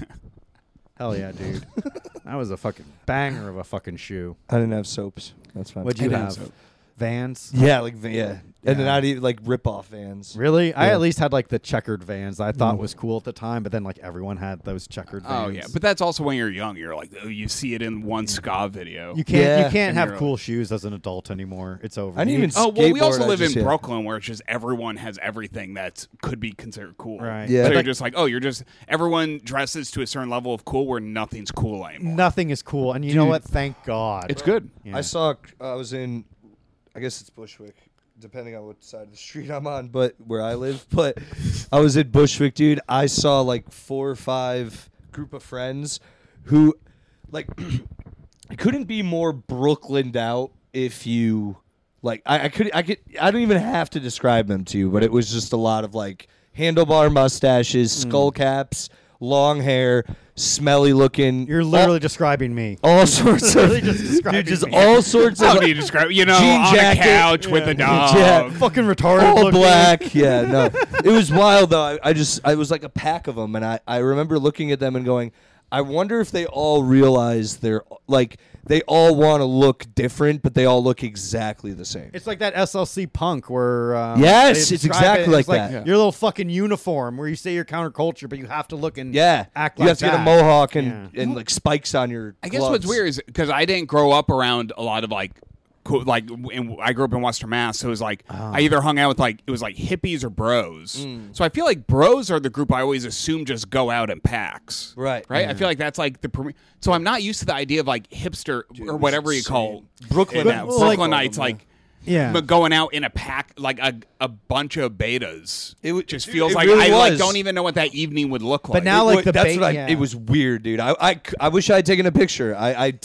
Hell yeah, dude. That was a fucking banger of a fucking shoe. I didn't have soaps. That's fine. What'd you I didn't have? have soap. Vans? Yeah, like yeah. And then Yeah. I'd eat like rip-off Vans. Really? I Yeah. at least had like the checkered Vans I thought was cool at the time, but then like everyone had those checkered Vans. Oh yeah, but that's also when you're young. You're like, oh, you see it in one ska video. you can't Yeah. you can't And have you're cool shoes as an adult anymore. It's over. I didn't You even need- Oh well, we skateboard, also I live just- in yeah. Brooklyn, where it's just everyone has everything that could be considered cool. Right. Yeah. So But you're like- just like, oh, you're just everyone dresses to a certain level of cool, where nothing's cool anymore. nothing is cool, and you know what? Thank God. It's good. Yeah. I saw. I was in. I guess it's Bushwick, depending on what side of the street I'm on, but where I live. But I was in Bushwick, dude. I saw like 4 or 5 group of friends who, like, couldn't be more Brooklyned out. If you like, I don't even have to describe them to you, but it was just a lot of like handlebar mustaches, skull caps, long hair, smelly looking. You're literally describing me. all sorts of Literally just describing dude, just me. all sorts How of do you describe? You know, jean on jacket. a couch with a dog. Yeah. Fucking retarded. all looking. black. Yeah, no, it was wild though. I was like a pack of them, and I remember looking at them and going, I wonder if they all realize they're like they all want to look different, but they all look exactly the same. It's like that SLC punk where Yes, they it's describe exactly it as like that. Yeah. Your little fucking uniform where you say you're counterculture, but you have to look and Yeah, act you like have to get a that. mohawk and, Yeah. and like spikes on your. I guess what's gloves. weird is because I didn't grow up around a lot of like, cool, like I grew up in Western Mass, so it was like I either hung out with like it was like hippies or bros. So I feel like bros are the group I always assume just go out in packs. Right. Right. I feel like that's like the. So I'm not used to the idea of like hipster or whatever you call Brooklyn Brooklynites. outs. Brooklynites like. Yeah. But going out in a pack like a bunch of betas, It just dude, feels it like really I like was. don't even know what that evening would look like. But now, like, the that's bait- what yeah. it was weird, dude. I wish I had taken a picture.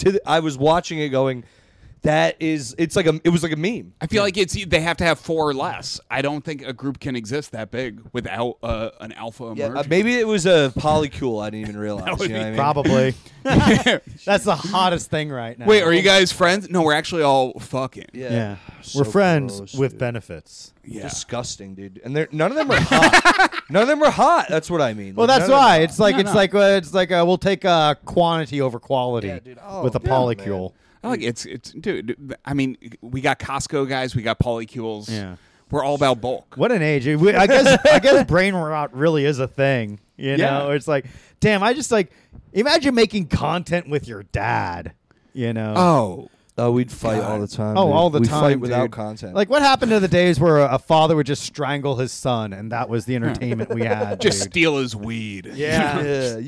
I was watching it going, it was like a meme. I feel like they have to have 4 or less. I don't think a group can exist that big without an alpha Yeah, emerging. maybe it was a polycule. I didn't even realize. would You know be what I mean? Probably. That's the hottest thing right now. Wait, are you guys friends? No, we're actually all fucking. Yeah. So We're friends gross, with dude. benefits. Yeah. Disgusting, dude. And none of them are hot. None of them are hot. That's what I mean. Well, Like, that's none of them why are it's like No, it's like we'll take quantity over quality Yeah, dude. Oh, with a yeah, polycule. I like it's dude. I mean, we got Costco guys, we got polycules. Yeah. We're all about bulk. What an age! I guess brain rot really is a thing. You know, Yeah. it's like, damn. I just like imagine making content with your dad. You know. Oh, Oh, we'd fight all the time. Oh, dude. all the we'd time, fight without dude. content. Like, what happened to the days where a father would just strangle his son, and that was the entertainment we had? just dude. steal his weed. Yeah.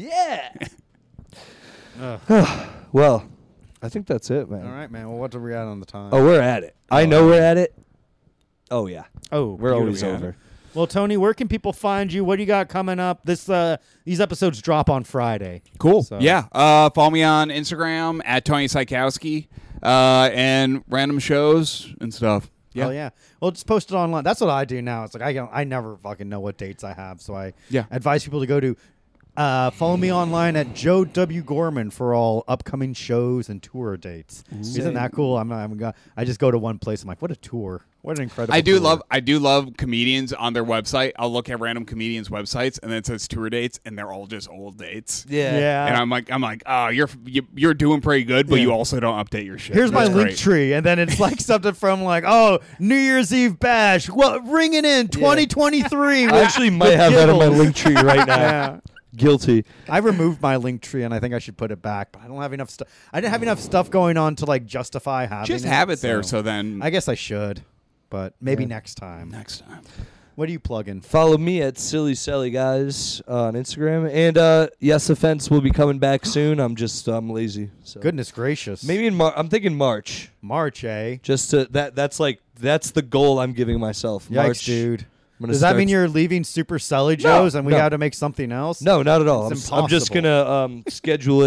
yeah. Well, I think that's it, man. All right, man. Well, what are we at on the time? Oh, we're at it. I know we're at it. Oh yeah, Oh, we're always yeah. over. Well, Tony, where can people find you? What do you got coming up? These episodes drop on Friday. Cool. So- Yeah. Follow me on Instagram at Tony Sykowski, and random shows and stuff. Yeah. Oh, yeah. Well, just post it online. That's what I do now. It's like I never fucking know what dates I have, so I advise people to go to follow me online at Joe W. Gorman for all upcoming shows and tour dates. Isn't that cool? I just go to one place. I'm like, what a tour! What an incredible. I do tour. love comedians on their website. I'll look at random comedians' websites and then it says tour dates and they're all just old dates. Yeah. And I'm like, oh, you're doing pretty good, but you also don't update your shit. Here's my That's link great. tree, and then it's like something from like, oh, New Year's Eve bash. Well, ring it in 2023. I actually might have that on my giggles. link tree right now. Yeah. Guilty. I removed my link tree, and I think I should put it back. But I don't have enough stuff. I didn't have enough stuff going on to like justify having. Just have it there, so then I guess I should, but maybe next time. next time. What are you plugging? Follow me at Silly Sally Guys on Instagram, and Yes Offense will be coming back soon. I'm lazy. So. Goodness gracious! Maybe in I'm thinking March. March, eh? Just to that's the goal I'm giving myself. Yikes, March, dude. I'm gonna Does that start- mean you're leaving Super Selly Joe's and we no. got to make something else? No, not at all. It's I'm just impossible. gonna schedule it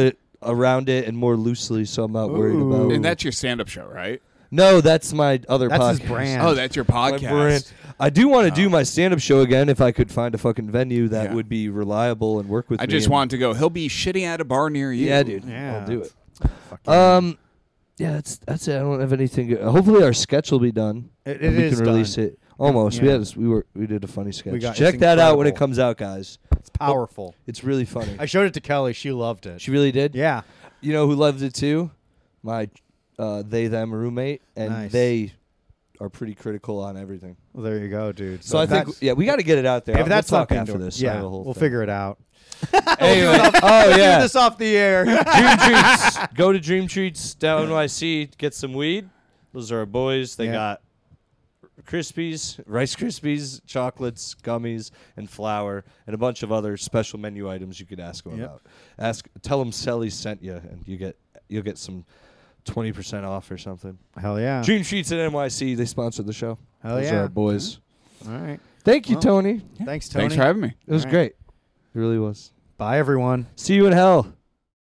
around it and more loosely, so I'm not worried about. And that's your stand-up show, right? No, that's my other That's podcast. his brand. Oh, that's your My podcast. brand. I do want to do my stand-up show again if I could find a fucking venue that Yeah. would be reliable and work with me. I just and- wanted to go. He'll be shitting at a bar near you. Yeah, dude. Yeah. I'll do it. Fucking- Yeah, that's it. I don't have anything. Hopefully, our sketch will be done. It and we is can release done. it. Almost. Yeah. We did a funny sketch. got- Check it's that out when it incredible. comes out, guys. It's powerful. It's really funny. I showed it to Kelly. She loved it. She really did. Yeah. You know who loved it too? My they them roommate, and Nice. they are pretty critical on everything. Well, there you go, dude. So I think we got to get it out there. if that's we'll talk something after to- this. I yeah, have a whole we'll thing. figure it out. Anyway, oh Do yeah, this off the air. Dream Treats. Go to Dream Treats down NYC. Get some weed. Those are our boys. They Yeah. got Krispies, Rice Krispies, chocolates, gummies, and flour, and a bunch of other special menu items you could ask them Yep. about. Tell them Sally sent you, and you'll get some 20% off or something. Hell yeah. Dream Treats at NYC. They sponsored the show. Hell Those yeah. are our boys. All right. Thank you, Well, Tony. Thanks, Tony. Thanks for having me. It was All right. great. It really was. Bye, everyone. See you in hell.